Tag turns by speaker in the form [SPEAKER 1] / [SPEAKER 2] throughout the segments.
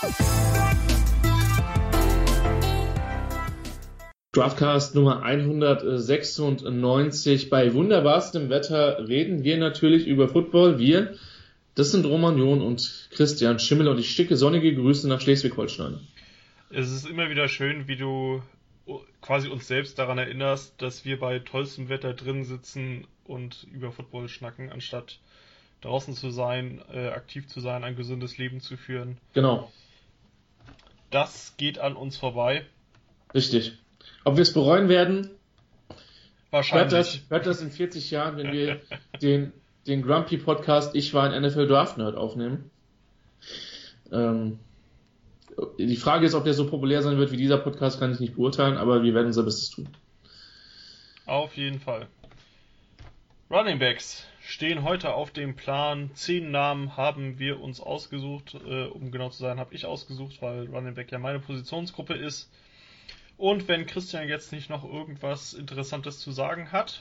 [SPEAKER 1] Draftcast Nummer 196. Bei wunderbarstem Wetter reden wir natürlich über Football. Das sind Roman John und Christian Schimmel und ich schicke sonnige Grüße nach Schleswig-Holstein.
[SPEAKER 2] Es ist immer wieder schön, wie du quasi uns selbst daran erinnerst, dass wir bei tollstem Wetter drin sitzen und über Football schnacken, anstatt draußen zu sein, aktiv zu sein, ein gesundes Leben zu führen.
[SPEAKER 1] Genau.
[SPEAKER 2] Das geht an uns vorbei.
[SPEAKER 1] Richtig. Ob wir es bereuen werden?
[SPEAKER 2] Wahrscheinlich.
[SPEAKER 1] Hört das in 40 Jahren, wenn wir den Grumpy Podcast Ich war ein NFL Draft Nerd aufnehmen. Die Frage ist, ob der so populär sein wird wie dieser Podcast, kann ich nicht beurteilen, aber wir werden unser Bestes tun.
[SPEAKER 2] Auf jeden Fall. Running Backs stehen heute auf dem Plan. 10 Namen haben wir uns ausgesucht. Um genau zu sein, habe ich ausgesucht, weil Running Back ja meine Positionsgruppe ist. Und wenn Christian jetzt nicht noch irgendwas Interessantes zu sagen hat?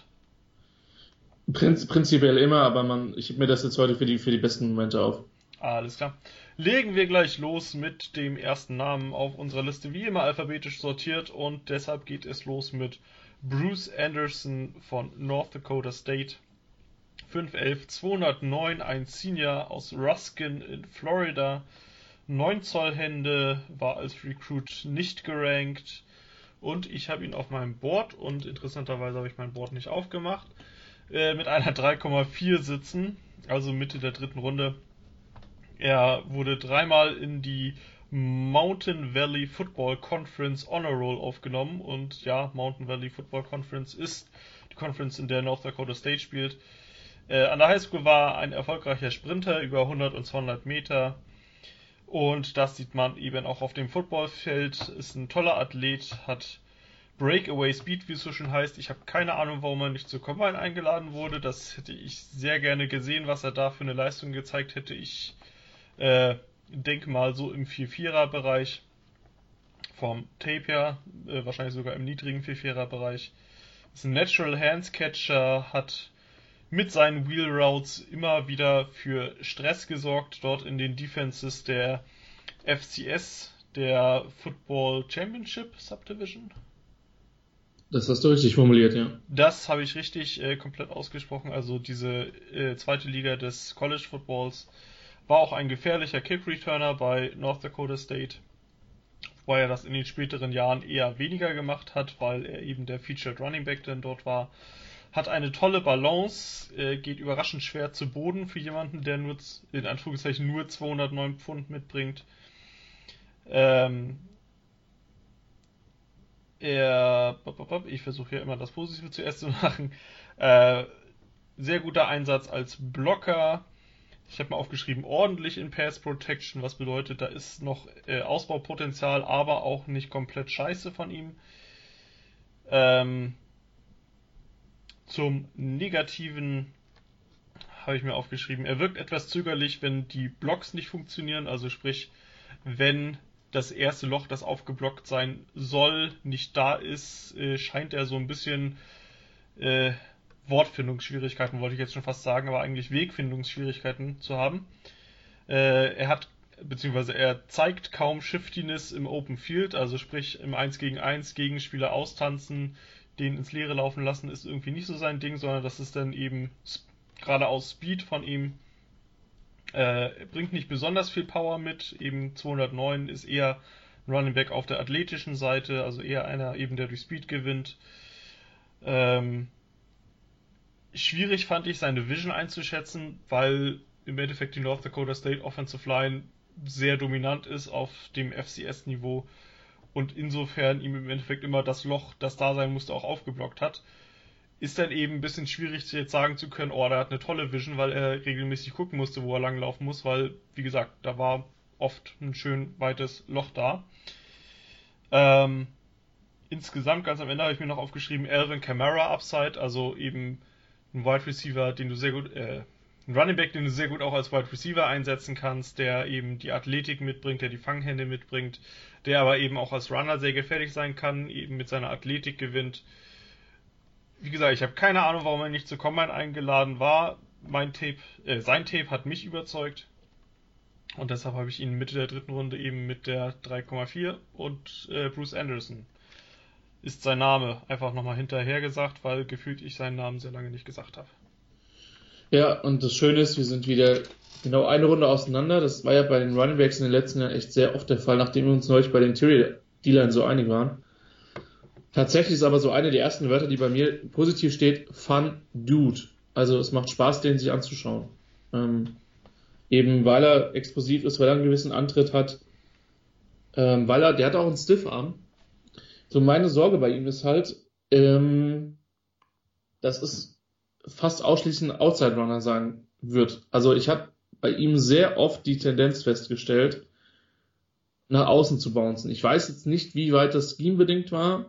[SPEAKER 1] Prinzipiell immer, aber ich heb mir das jetzt heute für die besten Momente auf.
[SPEAKER 2] Alles klar. Legen wir gleich los mit dem ersten Namen auf unserer Liste, wie immer alphabetisch sortiert, und deshalb geht es los mit Bruce Anderson von North Dakota State. 5'11", 209, ein Senior aus Ruskin in Florida. 9 Zoll Hände, war als Recruit nicht gerankt. Und ich habe ihn auf meinem Board, und interessanterweise habe ich mein Board nicht aufgemacht, mit einer 3,4 sitzen, also Mitte der 3. Runde. Er wurde 3-mal in die Mountain Valley Football Conference Honor Roll aufgenommen. Und ja, Mountain Valley Football Conference ist die Conference, in der North Dakota State spielt. An der Highschool war er ein erfolgreicher Sprinter über 100 und 200 Meter. Und das sieht man eben auch auf dem Footballfeld. Ist ein toller Athlet, hat Breakaway Speed, wie es so schön heißt. Ich habe keine Ahnung, warum er nicht zur Combine eingeladen wurde. Das hätte ich sehr gerne gesehen, was er da für eine Leistung gezeigt hätte. Ich denke mal so im 4-4er Bereich. Vom Tape her, wahrscheinlich sogar im niedrigen 4-4er Bereich. Ist ein Natural Hands Catcher, hat mit seinen Wheel Routes immer wieder für Stress gesorgt, dort in den Defenses der FCS, der Football Championship Subdivision.
[SPEAKER 1] Das hast du richtig formuliert, ja.
[SPEAKER 2] Das habe ich richtig komplett ausgesprochen, also diese zweite Liga des College Footballs. War auch ein gefährlicher Kick-Returner bei North Dakota State, wobei er das in den späteren Jahren eher weniger gemacht hat, weil er eben der Featured Running Back dann dort war. Hat eine tolle Balance, geht überraschend schwer zu Boden für jemanden, der nur 209 Pfund mitbringt. Ich versuche ja immer das Positive zuerst zu machen. Sehr guter Einsatz als Blocker. Ich habe mal aufgeschrieben, ordentlich in Pass Protection, was bedeutet, da ist noch Ausbaupotenzial, aber auch nicht komplett scheiße von ihm. Zum Negativen habe ich mir aufgeschrieben, er wirkt etwas zögerlich, wenn die Blocks nicht funktionieren, also sprich, wenn das erste Loch, das aufgeblockt sein soll, nicht da ist, scheint er so ein bisschen Wortfindungsschwierigkeiten, wollte ich jetzt schon fast sagen, aber eigentlich Wegfindungsschwierigkeiten zu haben. Er zeigt kaum Shiftiness im Open Field, also sprich im 1 gegen 1 Gegenspieler austanzen, den ins Leere laufen lassen, ist irgendwie nicht so sein Ding, sondern das ist dann eben geradeaus Speed von ihm. Er bringt nicht besonders viel Power mit, eben 209 ist eher ein Running Back auf der athletischen Seite, also eher einer eben, der durch Speed gewinnt. Schwierig fand ich seine Vision einzuschätzen, weil im Endeffekt die North Dakota State Offensive Line sehr dominant ist auf dem FCS-Niveau und insofern ihm im Endeffekt immer das Loch, das da sein musste, auch aufgeblockt hat. Ist dann eben ein bisschen schwierig jetzt sagen zu können, der hat eine tolle Vision, weil er regelmäßig gucken musste, wo er langlaufen muss, weil, wie gesagt, da war oft ein schön weites Loch da. Insgesamt, ganz am Ende habe ich mir noch aufgeschrieben, Alvin Kamara Upside, also eben ein Wide Receiver, den du sehr gut, ein Running Back, den du sehr gut auch als Wide Receiver einsetzen kannst, der eben die Athletik mitbringt, der die Fanghände mitbringt, der aber eben auch als Runner sehr gefährlich sein kann, eben mit seiner Athletik gewinnt. Wie gesagt, ich habe keine Ahnung, warum er nicht zur Combine eingeladen war. Sein Tape hat mich überzeugt. Und deshalb habe ich ihn Mitte der dritten Runde eben mit der 3,4 und Bruce Anderson ist sein Name einfach nochmal hinterher gesagt, weil gefühlt ich seinen Namen sehr lange nicht gesagt habe.
[SPEAKER 1] Ja, und das Schöne ist, wir sind wieder genau eine Runde auseinander. Das war ja bei den Running Backs in den letzten Jahren echt sehr oft der Fall, nachdem wir uns neulich bei den Interior-D-Line so einig waren. Tatsächlich ist aber so eine der ersten Wörter, die bei mir positiv steht, Fun Dude. Also es macht Spaß, den sich anzuschauen. Eben weil er explosiv ist, weil er einen gewissen Antritt hat, der hat auch einen Stiffarm. So meine Sorge bei ihm ist halt, dass es fast ausschließlich ein Outside Runner sein wird. Also ich habe bei ihm sehr oft die Tendenz festgestellt, nach außen zu bouncen. Ich weiß jetzt nicht, wie weit das scheme-bedingt war.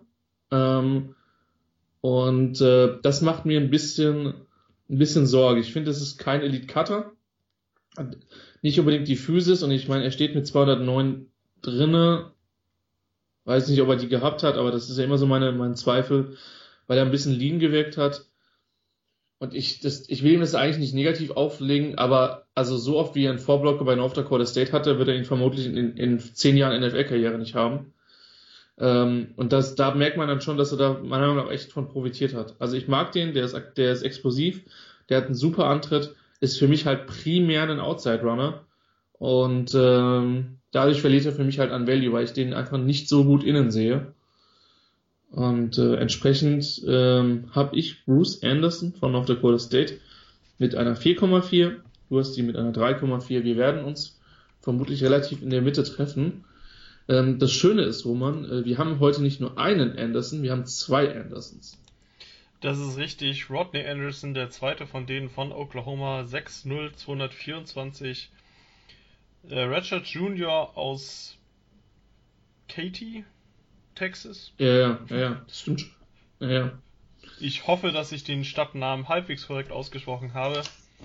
[SPEAKER 1] Das macht mir ein bisschen Sorge. Ich finde, es ist kein Elite-Cutter. Nicht unbedingt die Physis. Und ich meine, er steht mit 209 drinne. Weiß nicht, ob er die gehabt hat, aber das ist ja immer so mein Zweifel, weil er ein bisschen lean gewirkt hat. Und ich will ihm das eigentlich nicht negativ auflegen, aber also so oft wie er einen Vorblocker bei North Dakota State hatte, wird er ihn vermutlich in 10 Jahren NFL-Karriere nicht haben. Da merkt man dann schon, dass er da meiner Meinung nach echt von profitiert hat. Also ich mag den, der ist explosiv, der hat einen super Antritt, ist für mich halt primär ein Outside-Runner und dadurch verliert er für mich halt an Value, weil ich den einfach nicht so gut innen sehe. Und entsprechend habe ich Bruce Anderson von North Dakota State mit einer 4,4, du hast die mit einer 3,4. Wir werden uns vermutlich relativ in der Mitte treffen. Das Schöne ist, Roman, wir haben heute nicht nur einen Anderson, wir haben 2 Andersons.
[SPEAKER 2] Das ist richtig. Rodney Anderson, der zweite von denen von Oklahoma, 6'0", 224. Redshirt Junior aus Katy, Texas.
[SPEAKER 1] Ja, das stimmt schon. Ja.
[SPEAKER 2] Ich hoffe, dass ich den Stadtnamen halbwegs korrekt ausgesprochen habe.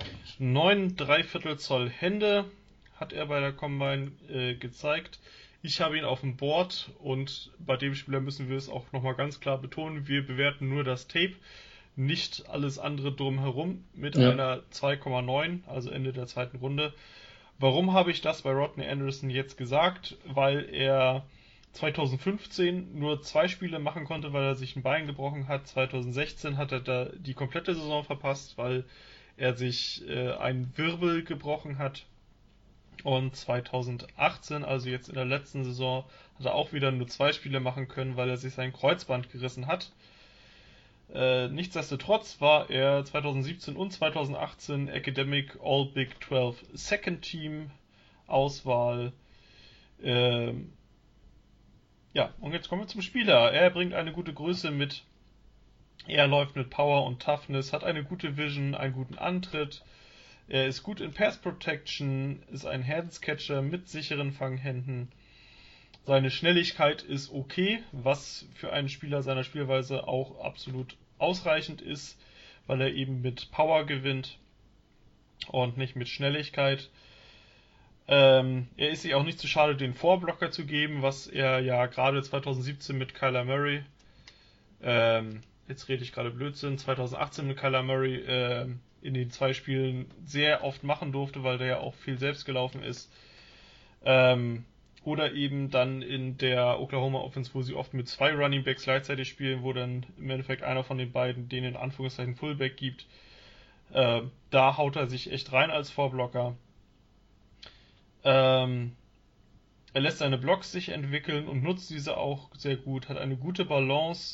[SPEAKER 2] 9 3/4 Zoll Hände hat er bei der Combine gezeigt. Ich habe ihn auf dem Board und bei dem Spieler müssen wir es auch nochmal ganz klar betonen, wir bewerten nur das Tape, nicht alles andere drumherum mit einer 2,9, also Ende der zweiten Runde. Warum habe ich das bei Rodney Anderson jetzt gesagt? Weil er 2015 nur 2 Spiele machen konnte, weil er sich ein Bein gebrochen hat. 2016 hat er da die komplette Saison verpasst, weil er sich einen Wirbel gebrochen hat. Und 2018, also jetzt in der letzten Saison, hat er auch wieder nur 2 Spiele machen können, weil er sich sein Kreuzband gerissen hat. Nichtsdestotrotz war er 2017 und 2018 Academic All Big 12 Second Team Auswahl. Und jetzt kommen wir zum Spieler. Er bringt eine gute Größe mit. Er läuft mit Power und Toughness, hat eine gute Vision, einen guten Antritt. Er ist gut in Pass Protection, ist ein Handscatcher mit sicheren Fanghänden. Seine Schnelligkeit ist okay, was für einen Spieler seiner Spielweise auch absolut ausreichend ist, weil er eben mit Power gewinnt und nicht mit Schnelligkeit. Er ist sich auch nicht zu schade, den Vorblocker zu geben, was er ja gerade 2017 mit Kyler Murray, jetzt rede ich gerade Blödsinn, 2018 mit Kyler Murray in den 2 Spielen sehr oft machen durfte, weil der ja auch viel selbst gelaufen ist. Oder eben dann in der Oklahoma Offense, wo sie oft mit 2 Running Backs gleichzeitig spielen, wo dann im Endeffekt einer von den beiden den in Anführungszeichen Fullback gibt. Da haut er sich echt rein als Vorblocker. Er lässt seine Blocks sich entwickeln und nutzt diese auch sehr gut, hat eine gute Balance.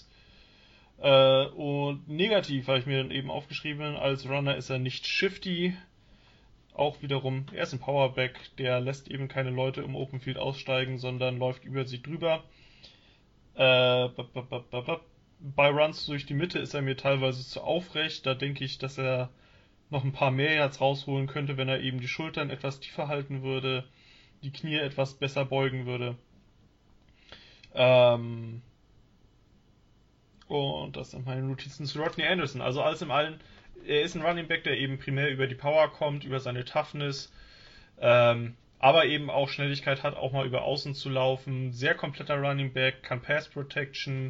[SPEAKER 2] Und negativ habe ich mir dann eben aufgeschrieben, als Runner ist er nicht shifty. Auch wiederum, er ist ein Powerback, der lässt eben keine Leute im Open Field aussteigen, sondern läuft über sie drüber. Bei Runs durch die Mitte ist er mir teilweise zu aufrecht. Da denke ich, dass er noch ein paar mehr Yards rausholen könnte, wenn er eben die Schultern etwas tiefer halten würde, die Knie etwas besser beugen würde. Und das sind meine Notizen zu Rodney Anderson. Also alles in allem, er ist ein Running Back, der eben primär über die Power kommt, über seine Toughness, aber eben auch Schnelligkeit hat, auch mal über Außen zu laufen. Sehr kompletter Running Back, kann Pass Protection,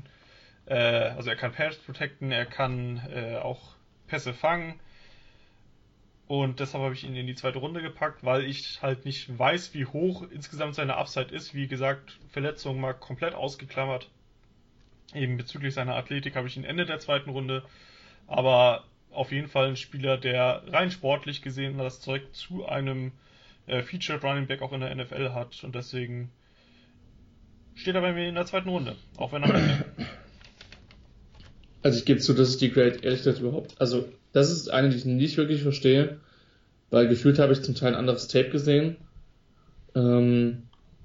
[SPEAKER 2] also er kann Pass protecten, er kann auch Pässe fangen. Und deshalb habe ich ihn in die zweite Runde gepackt, weil ich halt nicht weiß, wie hoch insgesamt seine Upside ist. Wie gesagt, Verletzungen mal komplett ausgeklammert. Eben bezüglich seiner Athletik habe ich ihn Ende der zweiten Runde. Aber auf jeden Fall ein Spieler, der rein sportlich gesehen das Zeug zu einem Featured Running Back auch in der NFL hat. Und deswegen steht er bei mir in der zweiten Runde. Auch wenn am Ende.
[SPEAKER 1] Also ich gebe zu, das ist die Grade, ehrlich gesagt überhaupt. Also das ist eine, die ich nicht wirklich verstehe, weil gefühlt habe ich zum Teil ein anderes Tape gesehen. Für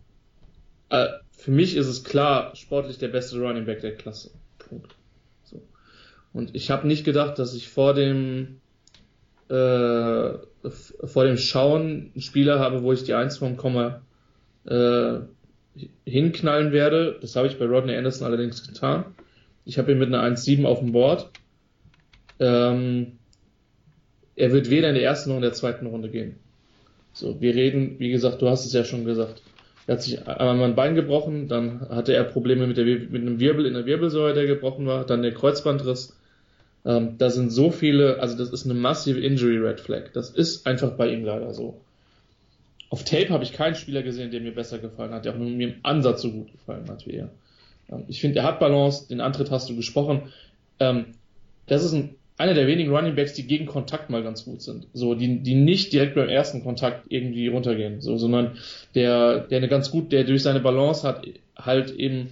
[SPEAKER 1] mich ist es klar, sportlich der beste Running Back der Klasse. Punkt. So. Und ich habe nicht gedacht, dass ich vor dem Schauen einen Spieler habe, wo ich die 1 vom Komma hinknallen werde. Das habe ich bei Rodney Anderson allerdings getan. Ich habe ihn mit einer 1,7 auf dem Board. Er wird weder in der ersten noch in der zweiten Runde gehen. So, wir reden, wie gesagt, du hast es ja schon gesagt. Er hat sich einmal ein Bein gebrochen, dann hatte er Probleme mit einem Wirbel in der Wirbelsäule, der gebrochen war, dann der Kreuzbandriss. Da sind so viele, also das ist eine massive Injury Red Flag. Das ist einfach bei ihm leider so. Auf Tape habe ich keinen Spieler gesehen, der mir besser gefallen hat, der auch nur mir im Ansatz so gut gefallen hat wie er. Ich finde, er hat Balance, den Antritt hast du gesprochen. Das ist einer der wenigen Running Backs, die gegen Kontakt mal ganz gut sind. So, die nicht direkt beim ersten Kontakt irgendwie runtergehen, so, sondern der durch seine Balance hat, halt eben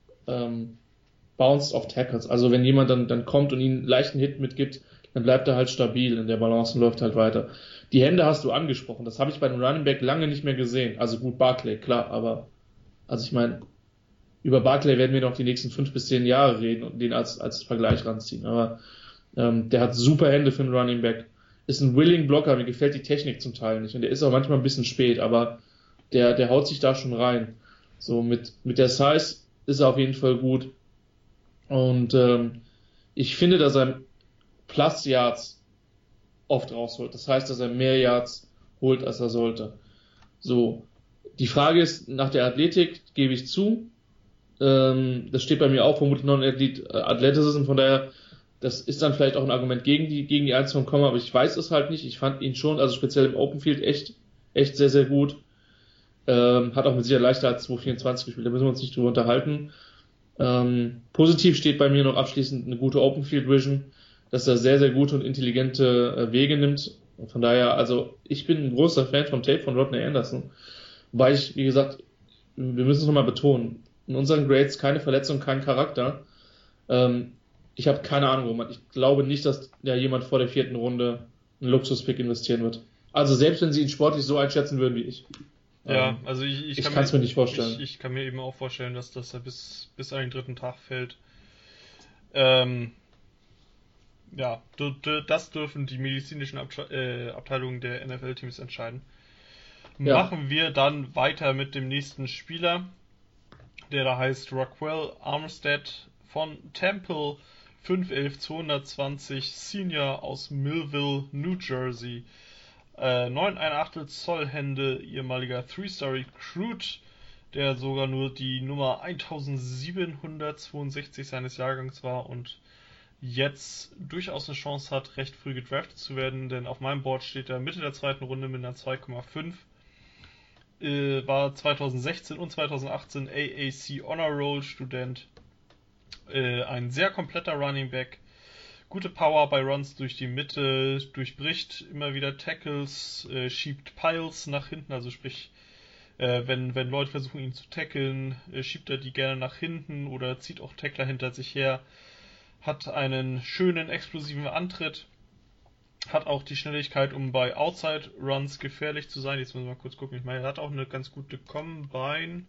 [SPEAKER 1] bounced off Tackles. Also wenn jemand dann kommt und ihn einen leichten Hit mitgibt, dann bleibt er halt stabil in der Balance und läuft halt weiter. Die Hände hast du angesprochen. Das habe ich bei dem Running Back lange nicht mehr gesehen. Also gut, Barkley, klar, aber also ich meine, über Barkley werden wir noch die nächsten 5 bis 10 Jahre reden und den als Vergleich ranziehen. Aber der hat super Hände für einen Running Back. Ist ein willing Blocker, mir gefällt die Technik zum Teil nicht. Und der ist auch manchmal ein bisschen spät, aber der haut sich da schon rein. So mit der Size ist er auf jeden Fall gut. Und ich finde, dass er Plus Yards oft rausholt. Das heißt, dass er mehr Yards holt, als er sollte. So, die Frage ist, nach der Athletik gebe ich zu, das steht bei mir auch, vermutlich noch ein Athleticism, von daher, das ist dann vielleicht auch ein Argument gegen die 1 vom Komma, aber ich weiß es halt nicht. Ich fand ihn schon, also speziell im Open Field, echt sehr, sehr gut. Hat auch mit Sicherheit leichter als 2,24 gespielt, da müssen wir uns nicht drüber unterhalten. Positiv steht bei mir noch abschließend eine gute Open Field Vision, dass er sehr, sehr gute und intelligente Wege nimmt. Und von daher, also ich bin ein großer Fan vom Tape von Rodney Anderson. Wobei ich, wie gesagt, wir müssen es nochmal betonen, in unseren Grades keine Verletzung, kein Charakter. Ich habe keine Ahnung, Roman. Ich glaube nicht, dass ja jemand vor der 4. Runde einen Luxuspick investieren wird. Also selbst wenn sie ihn sportlich so einschätzen würden wie ich.
[SPEAKER 2] Ja, also ich
[SPEAKER 1] kann es mir nicht vorstellen.
[SPEAKER 2] Ich kann mir eben auch vorstellen, dass er bis an den 3. Tag fällt. Ja, das dürfen die medizinischen Abteilungen der NFL-Teams entscheiden.
[SPEAKER 1] Ja.
[SPEAKER 2] Machen wir dann weiter mit dem nächsten Spieler, der da heißt Raquel Armstead von Temple, 5'11", 220, Senior aus Millville, New Jersey. 9,1 Zoll Hände, ehemaliger 3-Star Recruit, der sogar nur die Nummer 1762 seines Jahrgangs war und jetzt durchaus eine Chance hat, recht früh gedraftet zu werden, denn auf meinem Board steht er Mitte der 2. Runde mit einer 2,5. War 2016 und 2018 AAC Honor Roll Student. Ein sehr kompletter Running Back. Gute Power bei Runs durch die Mitte, durchbricht immer wieder Tackles, schiebt Piles nach hinten, also sprich, wenn Leute versuchen ihn zu tackeln, schiebt er die gerne nach hinten oder zieht auch Tackler hinter sich her. Hat einen schönen, explosiven Antritt, hat auch die Schnelligkeit, um bei Outside Runs gefährlich zu sein. Jetzt müssen wir mal kurz gucken, ich meine, er hat auch eine ganz gute Combine.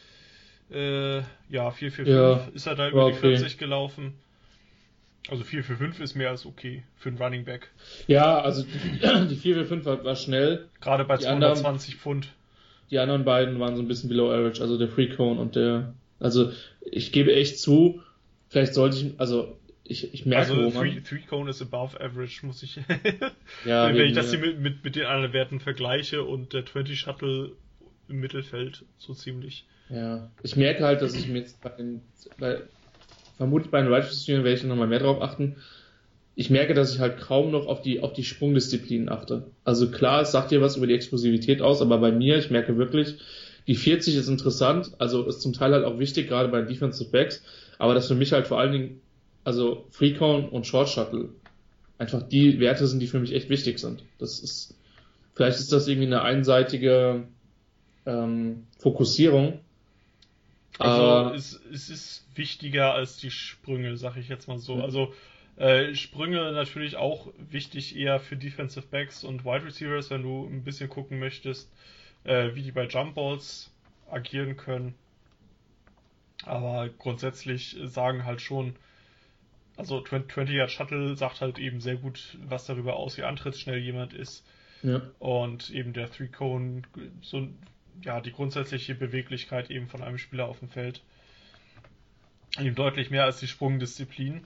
[SPEAKER 2] 4,45 ist er da über die 40 gelaufen. Also 4,45 ist mehr als okay für einen Running Back.
[SPEAKER 1] Ja, also die 4,45 war schnell.
[SPEAKER 2] Gerade bei 220 Pfund.
[SPEAKER 1] Die anderen beiden waren so ein bisschen below average, also der Free Cone und also ich gebe echt zu, vielleicht sollte ich merke,
[SPEAKER 2] also Free Cone ist above average, muss ich.
[SPEAKER 1] Ja,
[SPEAKER 2] wenn ich das hier mit den anderen Werten vergleiche und der 20 Shuttle im Mittelfeld so ziemlich.
[SPEAKER 1] Ja, ich merke halt, dass ich mir jetzt vermutlich bei den Right Receivers werde ich nochmal mehr drauf achten. ich merke, dass ich halt kaum noch auf die Sprungdisziplinen achte. Also klar, es sagt dir was über die Explosivität aus, aber bei mir, ich merke wirklich, die 40 ist interessant, also ist zum Teil halt auch wichtig, gerade bei Defensive Backs, aber das für mich halt vor allen Dingen, also Free Cone und Short Shuttle, einfach die Werte sind, die für mich echt wichtig sind. Vielleicht ist das irgendwie eine einseitige Fokussierung.
[SPEAKER 2] Also es ist wichtiger als die Sprünge, sag ich jetzt mal so. Also Sprünge natürlich auch wichtig eher für Defensive Backs und Wide Receivers, wenn du ein bisschen gucken möchtest, wie die bei Jump Balls agieren können. Aber grundsätzlich sagen halt schon, also 20 Yard Shuttle sagt halt eben sehr gut was darüber aus, wie antrittsschnell jemand ist.
[SPEAKER 1] Ja.
[SPEAKER 2] Und eben der Three Cone, so ja, die grundsätzliche Beweglichkeit eben von einem Spieler auf dem Feld. Eben deutlich mehr als die Sprungdisziplin.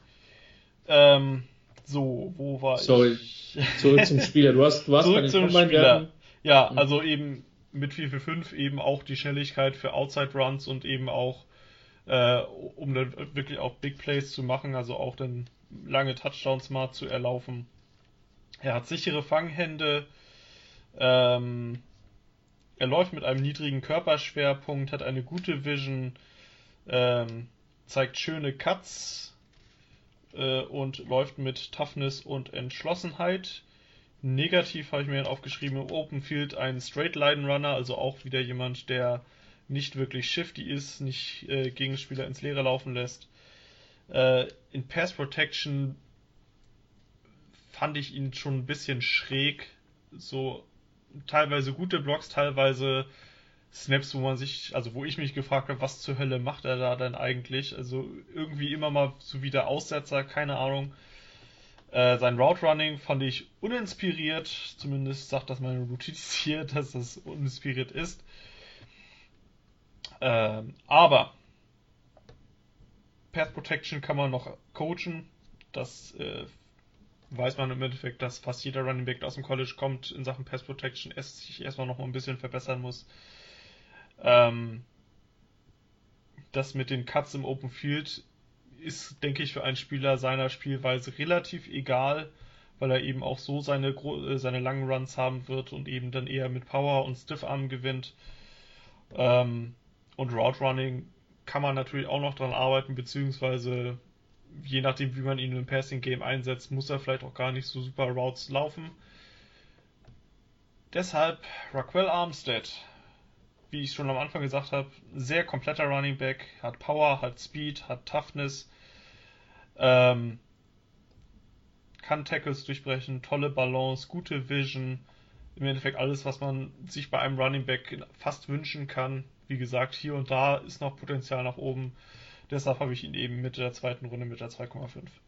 [SPEAKER 2] Wo war
[SPEAKER 1] Sorry.
[SPEAKER 2] ich?
[SPEAKER 1] Zurück zum Spieler. Du hast bei
[SPEAKER 2] Zurück
[SPEAKER 1] den
[SPEAKER 2] zum
[SPEAKER 1] Combine-Werten.
[SPEAKER 2] Spieler. Ja, also eben mit 4-4-5 eben auch die Schnelligkeit für Outside Runs und eben auch, um dann wirklich auch Big Plays zu machen, also auch dann lange Touchdowns mal zu erlaufen. Er hat sichere Fanghände, er läuft mit einem niedrigen Körperschwerpunkt, hat eine gute Vision, zeigt schöne Cuts und läuft mit Toughness und Entschlossenheit. Negativ habe ich mir aufgeschrieben, im Open Field ein Straight Line Runner, also auch wieder jemand, der nicht wirklich shifty ist, nicht Gegenspieler ins Leere laufen lässt. In Pass Protection fand ich ihn schon ein bisschen schräg, so teilweise gute Blocks, teilweise Snaps, wo ich mich gefragt habe, was zur Hölle macht er da denn eigentlich? Also irgendwie immer mal so wie der Aussetzer, keine Ahnung. Sein Route Running fand ich uninspiriert, zumindest sagt das meine Notiz hier, dass das uninspiriert ist. Aber Path Protection kann man noch coachen. Das weiß man im Endeffekt, dass fast jeder Running Back, der aus dem College kommt, in Sachen Pass Protection sich erstmal noch mal ein bisschen verbessern muss. Das mit den Cuts im Open Field ist, denke ich, für einen Spieler seiner Spielweise relativ egal, weil er eben auch so seine langen Runs haben wird und eben dann eher mit Power und Stiffarm gewinnt. Und Route Running kann man natürlich auch noch dran arbeiten, beziehungsweise je nachdem, wie man ihn im Passing Game einsetzt, muss er vielleicht auch gar nicht so super Routes laufen. Deshalb Raquel Armstead, wie ich schon am Anfang gesagt habe, sehr kompletter Running Back, hat Power, hat Speed, hat Toughness, kann Tackles durchbrechen, tolle Balance, gute Vision, im Endeffekt alles, was man sich bei einem Running Back fast wünschen kann. Wie gesagt, hier und da ist noch Potenzial nach oben. Deshalb habe ich ihn eben mit der zweiten Runde mit der 2,5.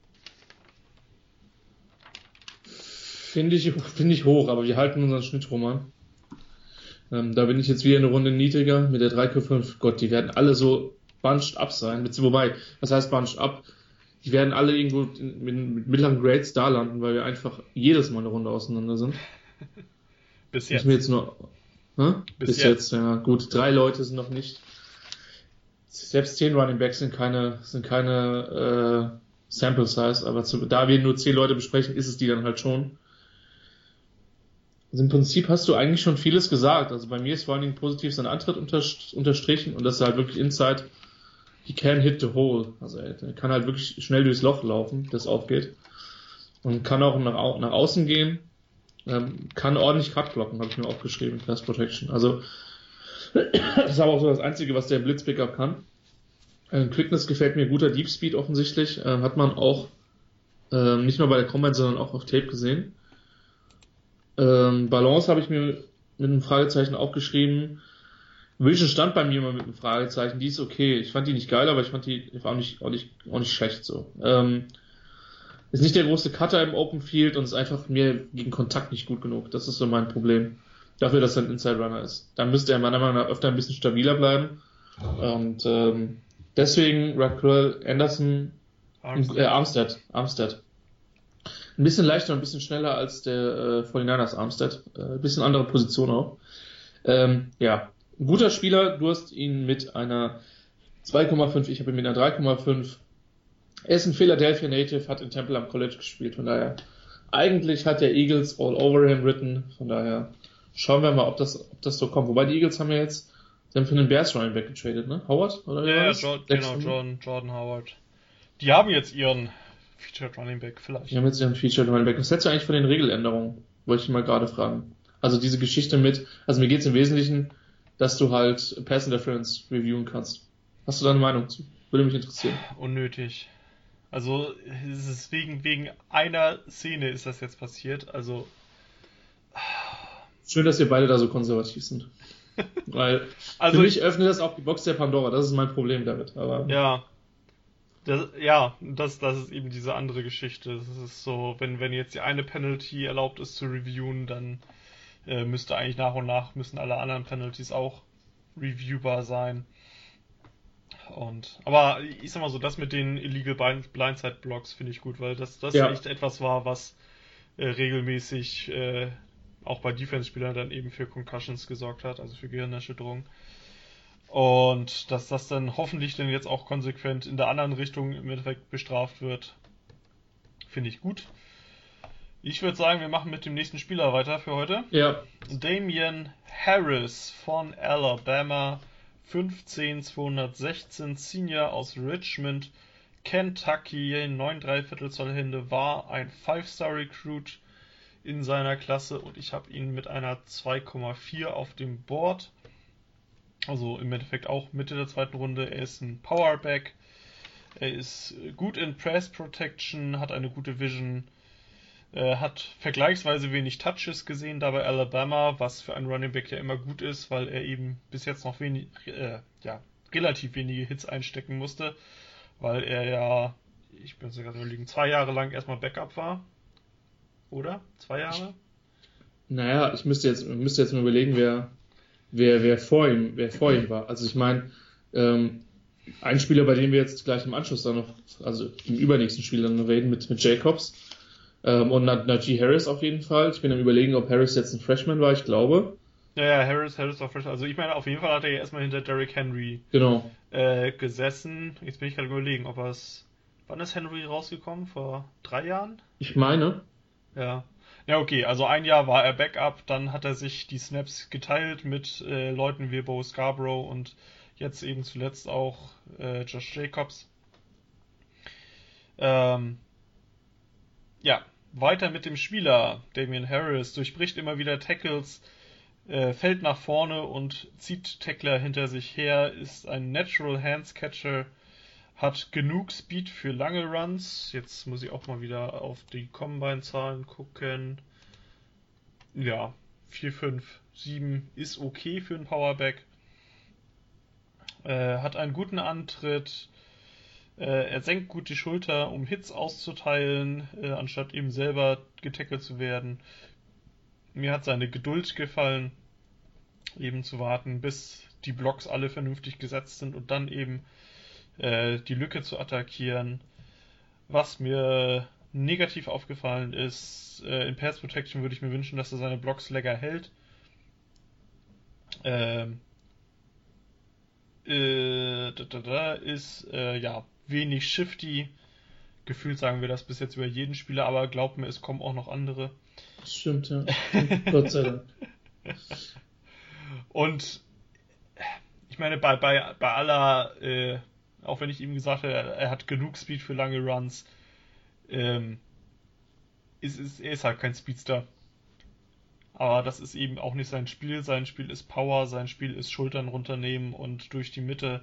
[SPEAKER 1] Finde ich hoch, aber wir halten unseren Schnitt, Roman. Da bin ich jetzt wieder eine Runde niedriger mit der 3,5. Gott, die werden alle so bunched up sein. Wobei, was heißt bunched up? Die werden alle irgendwo mit mittleren Grades da landen, weil wir einfach jedes Mal eine Runde auseinander sind.
[SPEAKER 2] Bis jetzt.
[SPEAKER 1] Bis jetzt, ja. Gut, 3 Leute sind noch nicht. Selbst 10 Running Backs sind keine Sample Size, aber da wir nur 10 Leute besprechen, ist es die dann halt schon. Also im Prinzip hast du eigentlich schon vieles gesagt. Also bei mir ist vor allen Dingen positiv sein Antritt unterstrichen und das ist halt wirklich Inside. He can hit the hole. Also er kann halt wirklich schnell durchs Loch laufen, das aufgeht. Und kann auch nach außen gehen. Kann ordentlich Cut blocken, habe ich mir aufgeschrieben, Pass Protection. Also das ist aber auch so das Einzige, was der Blitz-Pickup kann. Quickness gefällt mir, guter Deep Speed offensichtlich. Hat man auch nicht nur bei der Combine, sondern auch auf Tape gesehen. Balance habe ich mir mit einem Fragezeichen aufgeschrieben. Vision stand bei mir immer mit einem Fragezeichen. Die ist okay. Ich fand die nicht geil, aber ich fand die auch nicht schlecht so. Ist nicht der große Cutter im Open Field und ist einfach mir gegen Kontakt nicht gut genug. Das ist so mein Problem. Dafür, dass er ein Inside Runner ist. Dann müsste er meiner Meinung nach öfter ein bisschen stabiler bleiben. Und deswegen Raquel Armstead. Ein bisschen leichter und ein bisschen schneller als der 49ers Armstead. Ein bisschen andere Position auch. Ja, ein guter Spieler. Du hast ihn mit einer 2,5, ich habe ihn mit einer 3,5. Er ist ein Philadelphia Native, hat in Temple am College gespielt, von daher. Eigentlich hat der Eagles all over him written, von daher schauen wir mal, ob das so kommt. Wobei die Eagles haben sie haben für den Bears Running Back getradet, ne? Howard? Oder
[SPEAKER 2] Ja, Jordan Howard. Die haben jetzt ihren Featured Running Back vielleicht.
[SPEAKER 1] Die haben jetzt ihren Featured Running Back. Was hältst du eigentlich von den Regeländerungen? Wollte ich mal gerade fragen. Also diese Geschichte also mir geht es im Wesentlichen, dass du halt Pass Interference reviewen kannst. Hast du da eine Meinung zu? Würde mich interessieren.
[SPEAKER 2] Unnötig. Also es ist wegen einer Szene ist das jetzt passiert. Also
[SPEAKER 1] schön, dass ihr beide da so konservativ sind. Weil für mich öffnet das auch die Box der Pandora. Das ist mein Problem damit. Aber
[SPEAKER 2] ja. Das ist eben diese andere Geschichte. Das ist so, wenn jetzt die eine Penalty erlaubt ist zu reviewen, dann müsste eigentlich nach und nach müssen alle anderen Penalties auch reviewbar sein. Aber ich sag mal so, das mit den Illegal Blindside Blocks finde ich gut, weil das echt etwas war, was regelmäßig auch bei Defense-Spielern dann eben für Concussions gesorgt hat, also für Gehirnerschütterung. Und dass das dann hoffentlich dann jetzt auch konsequent in der anderen Richtung im Endeffekt bestraft wird, finde ich gut. Ich würde sagen, wir machen mit dem nächsten Spieler weiter für heute.
[SPEAKER 1] Ja.
[SPEAKER 2] Damian Harris von Alabama, 15,216, Senior aus Richmond, Kentucky, 9,3 Zoll Hände, war ein 5-Star-Recruit in seiner Klasse und ich habe ihn mit einer 2,4 auf dem Board. Also im Endeffekt auch Mitte der zweiten Runde. Er ist ein Powerback. Er ist gut in Press Protection, hat eine gute Vision, hat vergleichsweise wenig Touches gesehen da bei Alabama, was für einen Running Back ja immer gut ist, weil er eben bis jetzt noch relativ wenige Hits einstecken musste, weil er ja, ich bin sogar überlegen, 2 Jahre lang erstmal Backup war. Oder? 2 Jahre?
[SPEAKER 1] Naja, ich müsste jetzt mal überlegen, wer vor ihm war. Also ich meine, ein Spieler, bei dem wir jetzt gleich im Anschluss dann noch, also im übernächsten Spiel dann reden mit Jacobs und Najee Harris auf jeden Fall. Ich bin am Überlegen, ob Harris jetzt ein Freshman war, ich glaube.
[SPEAKER 2] Ja, Harris war Freshman. Also ich meine, auf jeden Fall hat er ja erstmal hinter Derrick Henry gesessen. Jetzt bin ich gerade überlegen, wann ist Henry rausgekommen? Vor 3 Jahren?
[SPEAKER 1] Ich meine.
[SPEAKER 2] Ja. Ja, okay, also 1 Jahr war er Backup, dann hat er sich die Snaps geteilt mit Leuten wie Bo Scarborough und jetzt eben zuletzt auch Josh Jacobs. Weiter mit dem Spieler. Damian Harris durchbricht immer wieder Tackles, fällt nach vorne und zieht Tackler hinter sich her, ist ein Natural Hands Catcher, hat genug Speed für lange Runs. Jetzt muss ich auch mal wieder auf die Combine-Zahlen gucken. Ja, 4,5,7 ist okay für einen Powerback. Hat einen guten Antritt. Er senkt gut die Schulter, um Hits auszuteilen, anstatt eben selber getackelt zu werden. Mir hat seine Geduld gefallen, eben zu warten, bis die Blocks alle vernünftig gesetzt sind und dann eben die Lücke zu attackieren. Was mir negativ aufgefallen ist, in Pass Protection würde ich mir wünschen, dass er seine Blocks länger hält. Ist wenig shifty. Gefühlt sagen wir das bis jetzt über jeden Spieler, aber glaubt mir, es kommen auch noch andere.
[SPEAKER 1] Das stimmt, ja. Gott sei Dank. Und
[SPEAKER 2] ich meine, bei aller auch wenn ich ihm gesagt habe, er hat genug Speed für lange Runs, er ist halt kein Speedster. Aber das ist eben auch nicht sein Spiel. Sein Spiel ist Power, sein Spiel ist Schultern runternehmen und durch die Mitte.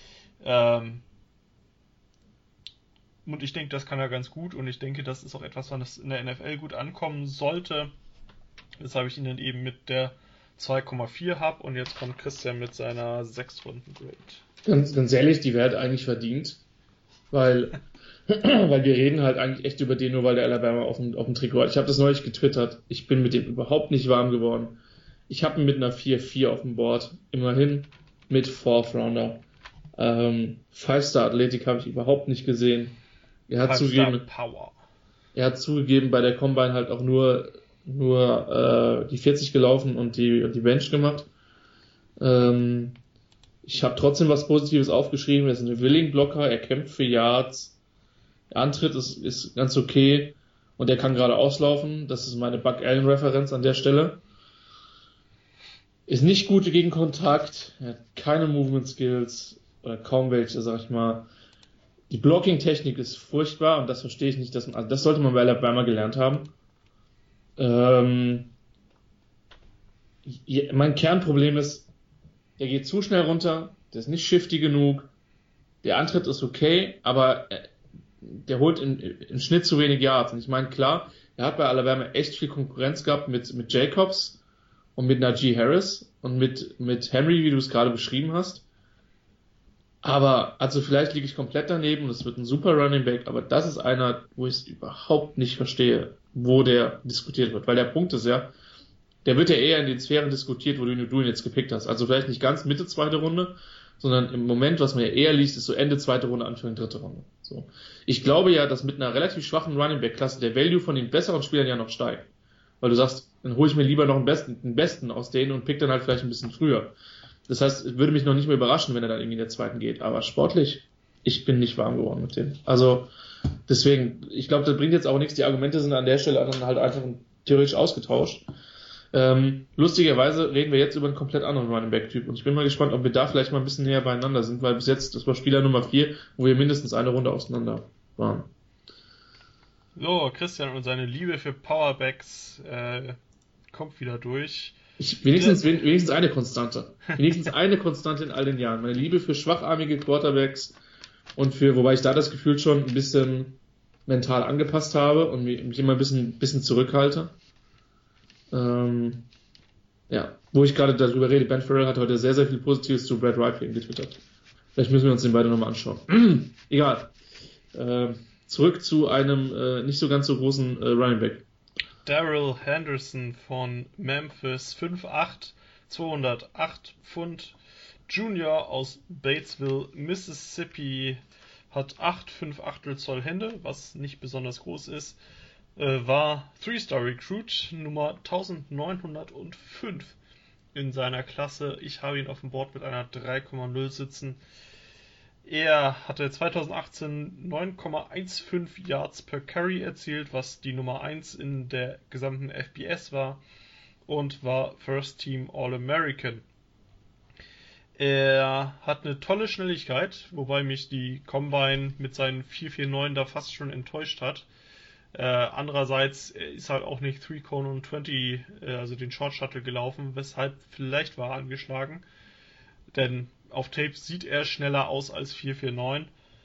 [SPEAKER 2] Und ich denke, das kann er ganz gut und ich denke, das ist auch etwas, was in der NFL gut ankommen sollte. Weshalb ich ihn dann eben mit der 2,4 habe und jetzt kommt Christian mit seiner 6-Runden-Grade.
[SPEAKER 1] Ganz ehrlich, die wäre halt eigentlich verdient, weil wir reden halt eigentlich echt über den, nur weil der Alabama auf dem Trikot hat. Ich habe das neulich getwittert. Ich bin mit dem überhaupt nicht warm geworden. Ich habe ihn mit einer 4,4 auf dem Board. Immerhin mit Fourth Rounder. 5-Star-Athletik habe ich überhaupt nicht gesehen. Er hat zugegeben, bei der Combine halt auch nur die 40 gelaufen und die Bench gemacht. Ich habe trotzdem was Positives aufgeschrieben. Er ist ein Willing Blocker, er kämpft für Yards. Der Antritt ist ganz okay und der kann gerade auslaufen. Das ist meine Buck Allen-Referenz an der Stelle. Ist nicht gut gegen Kontakt, er hat keine Movement Skills oder kaum welche, sag ich mal. Die Blocking-Technik ist furchtbar und das verstehe ich nicht. Also das sollte man bei Alabama gelernt haben. Mein Kernproblem ist, der geht zu schnell runter, der ist nicht shifty genug, der Antritt ist okay, aber der holt im Schnitt zu wenig Yards. Und ich meine, klar, er hat bei Alabama echt viel Konkurrenz gehabt mit Jacobs und mit Najee Harris und mit Henry, wie du es gerade beschrieben hast. Aber, also vielleicht liege ich komplett daneben und es wird ein super Running Back, aber das ist einer, wo ich es überhaupt nicht verstehe, wo der diskutiert wird. Weil der Punkt ist ja, der wird ja eher in den Sphären diskutiert, wo du ihn jetzt gepickt hast. Also vielleicht nicht ganz Mitte zweite Runde, sondern im Moment, was man ja eher liest, ist so Ende zweite Runde, Anfang dritte Runde. So. Ich glaube ja, dass mit einer relativ schwachen Running Back Klasse der Value von den besseren Spielern ja noch steigt. Weil du sagst, dann hole ich mir lieber noch einen Besten aus denen und pick dann halt vielleicht ein bisschen früher. Das heißt, es würde mich noch nicht mehr überraschen, wenn er dann irgendwie in der zweiten geht. Aber sportlich, ich bin nicht warm geworden mit dem. Also, deswegen, ich glaube, das bringt jetzt auch nichts. Die Argumente sind an der Stelle dann halt einfach theoretisch ausgetauscht. Lustigerweise reden wir jetzt über einen komplett anderen Running Back Typ und ich bin mal gespannt, ob wir da vielleicht mal ein bisschen näher beieinander sind, weil bis jetzt, das war Spieler Nummer 4, wo wir mindestens eine Runde auseinander waren.
[SPEAKER 2] So, Christian und seine Liebe für Powerbacks kommt wieder durch.
[SPEAKER 1] Wenigstens eine Konstante. Wenigstens eine Konstante in all den Jahren. Meine Liebe für schwacharmige Quarterbacks und wobei ich da das Gefühl schon ein bisschen mental angepasst habe und mich immer ein bisschen zurückhalte. Wo ich gerade darüber rede, Ben Farrell hat heute sehr, sehr viel Positives zu Brad Rife getwittert. Vielleicht müssen wir uns den beide nochmal anschauen. Egal. Zurück zu einem nicht so ganz so großen Running Back.
[SPEAKER 2] Darrell Henderson von Memphis, 5'8", 208 Pfund, Junior aus Batesville, Mississippi, hat 8,5 Zoll Hände, was nicht besonders groß ist. War 3-Star Recruit Nummer 1905 in seiner Klasse. Ich habe ihn auf dem Board mit einer 3,0 sitzen. Er hatte 2018 9,15 Yards per Carry erzielt, was die Nummer 1 in der gesamten FBS war und war First Team All-American. Er hat eine tolle Schnelligkeit, wobei mich die Combine mit seinen 4,49 da fast schon enttäuscht hat. Andererseits ist halt auch nicht 3-Cone und 20, also den Short Shuttle gelaufen, weshalb vielleicht war er angeschlagen. Denn auf Tape sieht er schneller aus als 4,49.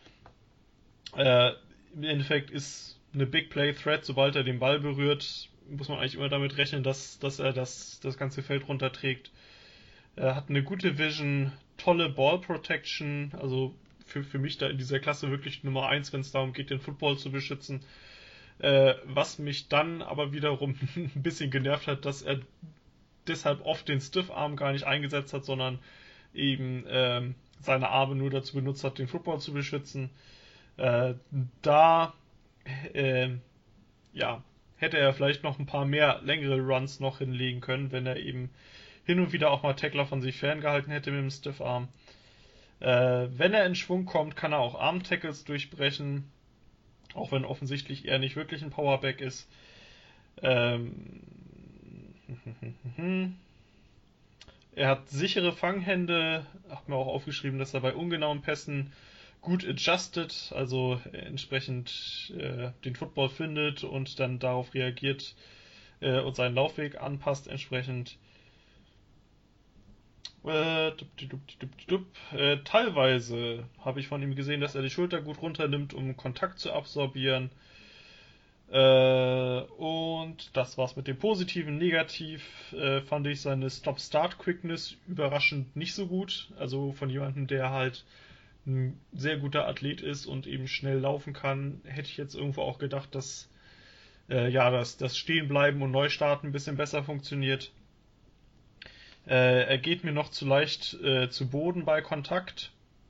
[SPEAKER 2] Im Endeffekt ist eine Big Play Threat, sobald er den Ball berührt, muss man eigentlich immer damit rechnen, dass er das ganze Feld runterträgt. Er hat eine gute Vision, tolle Ball Protection, also für mich da in dieser Klasse wirklich Nummer 1, wenn es darum geht, den Football zu beschützen. Was mich dann aber wiederum ein bisschen genervt hat, dass er deshalb oft den Stiffarm gar nicht eingesetzt hat, sondern eben seine Arme nur dazu benutzt hat, den Football zu beschützen. Hätte er vielleicht noch ein paar mehr längere Runs noch hinlegen können, wenn er eben hin und wieder auch mal Tackler von sich ferngehalten hätte mit dem Stiffarm. Wenn er in Schwung kommt, kann er auch Arm-Tackles durchbrechen, auch wenn offensichtlich er nicht wirklich ein Powerback ist. Er hat sichere Fanghände, hat mir auch aufgeschrieben, dass er bei ungenauen Pässen gut adjusted, also entsprechend den Football findet und dann darauf reagiert und seinen Laufweg anpasst entsprechend. Teilweise habe ich von ihm gesehen, dass er die Schulter gut runternimmt, um Kontakt zu absorbieren. Und das war's mit dem Positiven. Negativ fand ich seine Stop-Start-Quickness überraschend nicht so gut. Also von jemandem, der halt ein sehr guter Athlet ist und eben schnell laufen kann, hätte ich jetzt irgendwo auch gedacht, dass das Stehenbleiben und Neustarten ein bisschen besser funktioniert. Er geht mir noch zu leicht zu Boden bei Kontakt.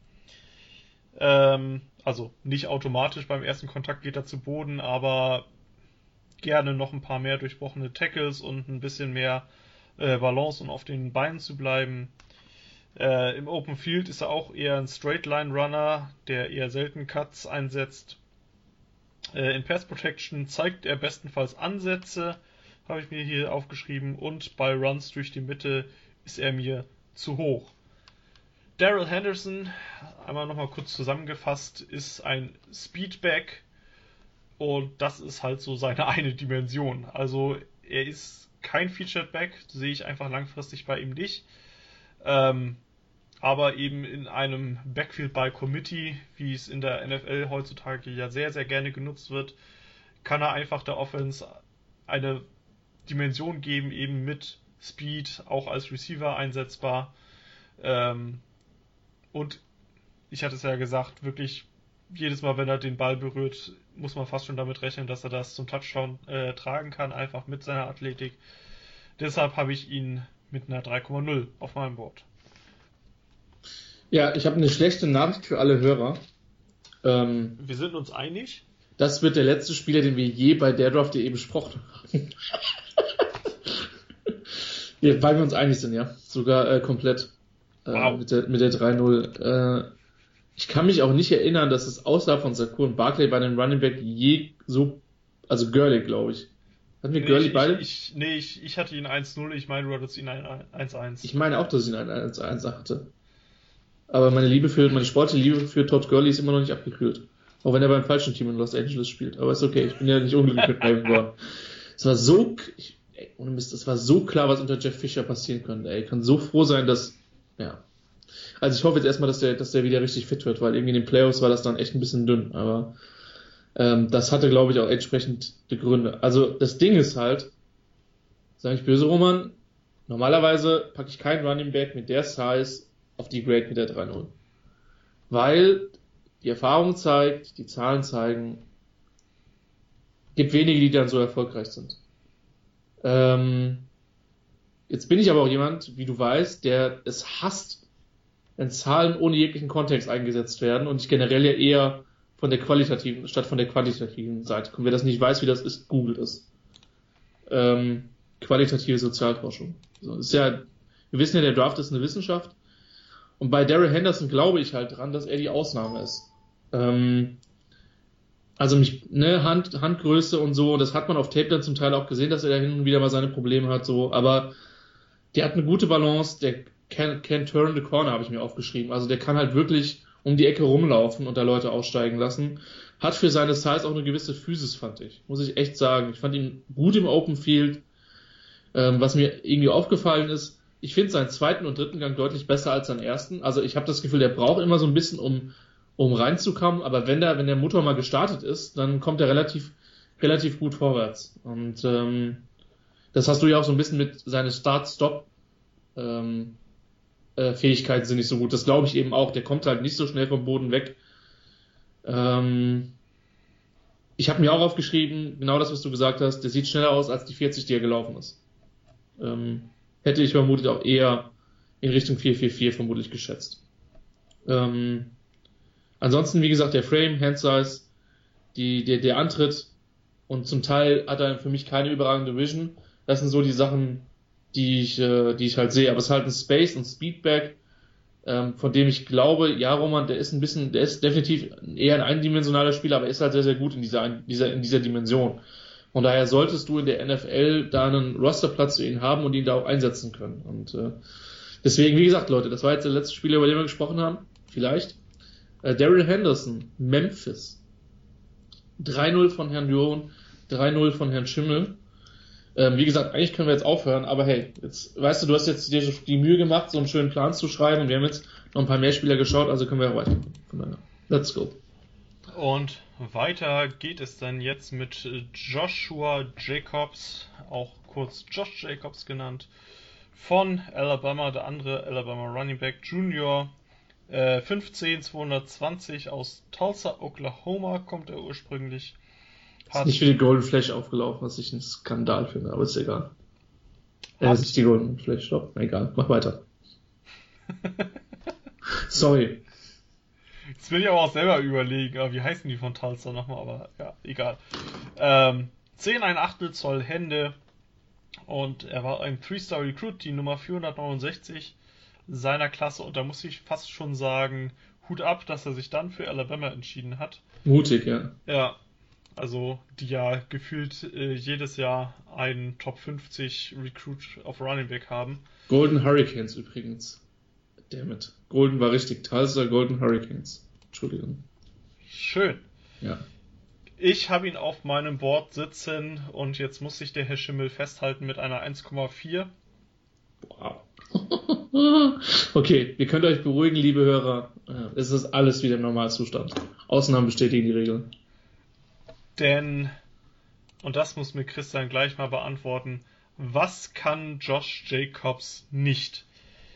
[SPEAKER 2] Also nicht automatisch beim ersten Kontakt geht er zu Boden, aber gerne noch ein paar mehr durchbrochene Tackles und ein bisschen mehr Balance, um auf den Beinen zu bleiben. Im Open Field ist er auch eher ein Straight Line Runner, der eher selten Cuts einsetzt. In Pass Protection zeigt er bestenfalls Ansätze, habe ich mir hier aufgeschrieben, und bei Runs durch die Mitte ist er mir zu hoch. Darrell Henderson, einmal nochmal kurz zusammengefasst, ist ein Speedback und das ist halt so seine eine Dimension. Also er ist kein Featured Back, sehe ich einfach langfristig bei ihm nicht. Aber eben in einem Backfield by Committee, wie es in der NFL heutzutage ja sehr, sehr gerne genutzt wird, kann er einfach der Offense eine Dimension geben, eben mit Speed, auch als Receiver einsetzbar. Und ich hatte es ja gesagt, wirklich jedes Mal, wenn er den Ball berührt, muss man fast schon damit rechnen, dass er das zum Touchdown tragen kann, einfach mit seiner Athletik. Deshalb habe ich ihn mit einer 3,0 auf meinem Board.
[SPEAKER 1] Ja, ich habe eine schlechte Nachricht für alle Hörer.
[SPEAKER 2] Wir sind uns einig.
[SPEAKER 1] Das wird der letzte Spieler, den wir je bei der Draft.de besprochen haben. Weil wir uns einig sind, ja. Sogar komplett.
[SPEAKER 2] Wow.
[SPEAKER 1] Mit der 3-0. Ich kann mich auch nicht erinnern, dass es außerhalb von Saquon Barkley bei einem Running Back je so, also Gurley, glaube ich. Hatten wir Gurley beide?
[SPEAKER 2] Ich hatte ihn 1-0, ich meine, du hattest ihn 1-1.
[SPEAKER 1] Ich meine auch, dass ich ihn 1-1 hatte. Aber meine sportliche Liebe für Todd Gurley ist immer noch nicht abgekühlt. Auch wenn er beim falschen Team in Los Angeles spielt. Aber ist okay, ich bin ja nicht unglücklich mit Raven geworden. Es war so, ohne Mist, es war so klar, was unter Jeff Fisher passieren könnte. Ich kann so froh sein, dass, ja. Also ich hoffe jetzt erstmal, dass der wieder richtig fit wird, weil irgendwie in den Playoffs war das dann echt ein bisschen dünn. Aber das hatte, glaube ich, auch entsprechend die Gründe. Also das Ding ist halt, sage ich böse, Roman, normalerweise packe ich keinen Running Back mit der Size auf die Grade mit der 3-0. Weil die Erfahrung zeigt, die Zahlen zeigen, gibt wenige, die dann so erfolgreich sind. Jetzt bin ich aber auch jemand, wie du weißt, der es hasst, wenn Zahlen ohne jeglichen Kontext eingesetzt werden und ich generell ja eher von der qualitativen statt von der quantitativen Seite komme. Wer das nicht weiß, wie das ist, googelt es. Qualitative Sozialforschung. So, ist ja, wir wissen ja, der Draft ist eine Wissenschaft. Und bei Darrell Henderson glaube ich halt dran, dass er die Ausnahme ist. Also Handgröße und so, das hat man auf Tape dann zum Teil auch gesehen, dass er da hin und wieder mal seine Probleme hat, so, aber der hat eine gute Balance, der can turn the corner, habe ich mir aufgeschrieben. Also der kann halt wirklich um die Ecke rumlaufen und da Leute aussteigen lassen. Hat für seine Size auch eine gewisse Physis, fand ich. Muss ich echt sagen. Ich fand ihn gut im Open Field. Was mir irgendwie aufgefallen ist, ich finde seinen zweiten und dritten Gang deutlich besser als seinen ersten. Also ich habe das Gefühl, der braucht immer so ein bisschen, um reinzukommen, aber wenn der Motor mal gestartet ist, dann kommt er relativ gut vorwärts. Und das hast du ja auch so ein bisschen mit seinen Start-Stop Fähigkeiten sind nicht so gut. Das glaube ich eben auch. Der kommt halt nicht so schnell vom Boden weg. Ich habe mir auch aufgeschrieben, genau das, was du gesagt hast, der sieht schneller aus als die 40, die er gelaufen ist. Hätte ich vermutlich auch eher in Richtung 4-4-4 vermutlich geschätzt. Ansonsten, wie gesagt, der Frame, Hand Size, der Antritt und zum Teil hat er für mich keine überragende Vision. Das sind so die Sachen, die ich halt sehe. Aber es ist halt ein Space und Speedback, von dem ich glaube, ja, Roman, der ist definitiv eher ein eindimensionaler Spieler, aber ist halt sehr, sehr gut in dieser Dimension. Von daher solltest du in der NFL da einen Rosterplatz für ihn haben und ihn da auch einsetzen können. Und deswegen, wie gesagt, Leute, das war jetzt der letzte Spieler, über den wir gesprochen haben. Vielleicht. Darrell Henderson, Memphis. 3-0 von Herrn Duron, 3-0 von Herrn Schimmel. Wie gesagt, eigentlich können wir jetzt aufhören, aber hey, jetzt, weißt du hast jetzt dir die Mühe gemacht, so einen schönen Plan zu schreiben und wir haben jetzt noch ein paar mehr Spieler geschaut, also können wir auch weiter. Von daher, let's go.
[SPEAKER 2] Und weiter geht es dann jetzt mit Joshua Jacobs, auch kurz Josh Jacobs genannt, von Alabama, der andere Alabama Running Back Junior. 15-220 aus Tulsa, Oklahoma kommt er ursprünglich.
[SPEAKER 1] Ist nicht für die Golden Flash aufgelaufen, was ich einen Skandal finde, aber ist egal. Nicht die Golden Flash, stopp, egal, mach weiter. Sorry.
[SPEAKER 2] Jetzt will ich aber auch selber überlegen, wie heißen die von Tulsa nochmal, aber ja, egal. 10,1 Zoll Hände und er war ein 3-Star Recruit, die Nummer 469 seiner Klasse und da muss ich fast schon sagen, Hut ab, dass er sich dann für Alabama entschieden hat.
[SPEAKER 1] Mutig, ja.
[SPEAKER 2] Ja. Also, die ja gefühlt jedes Jahr einen Top 50 Recruit auf Running Back haben.
[SPEAKER 1] Golden Hurricanes übrigens. Dammit. Golden war richtig. Tulsa Golden Hurricanes. Entschuldigung.
[SPEAKER 2] Schön.
[SPEAKER 1] Ja.
[SPEAKER 2] Ich habe ihn auf meinem Board sitzen und jetzt muss sich der Herr Schimmel festhalten mit einer 1,4.
[SPEAKER 1] Wow. Okay, ihr könnt euch beruhigen, liebe Hörer. Es ist alles wieder im Normalzustand. Ausnahmen bestätigen die Regeln.
[SPEAKER 2] Denn, und das muss mir Christian gleich mal beantworten, was kann Josh Jacobs nicht?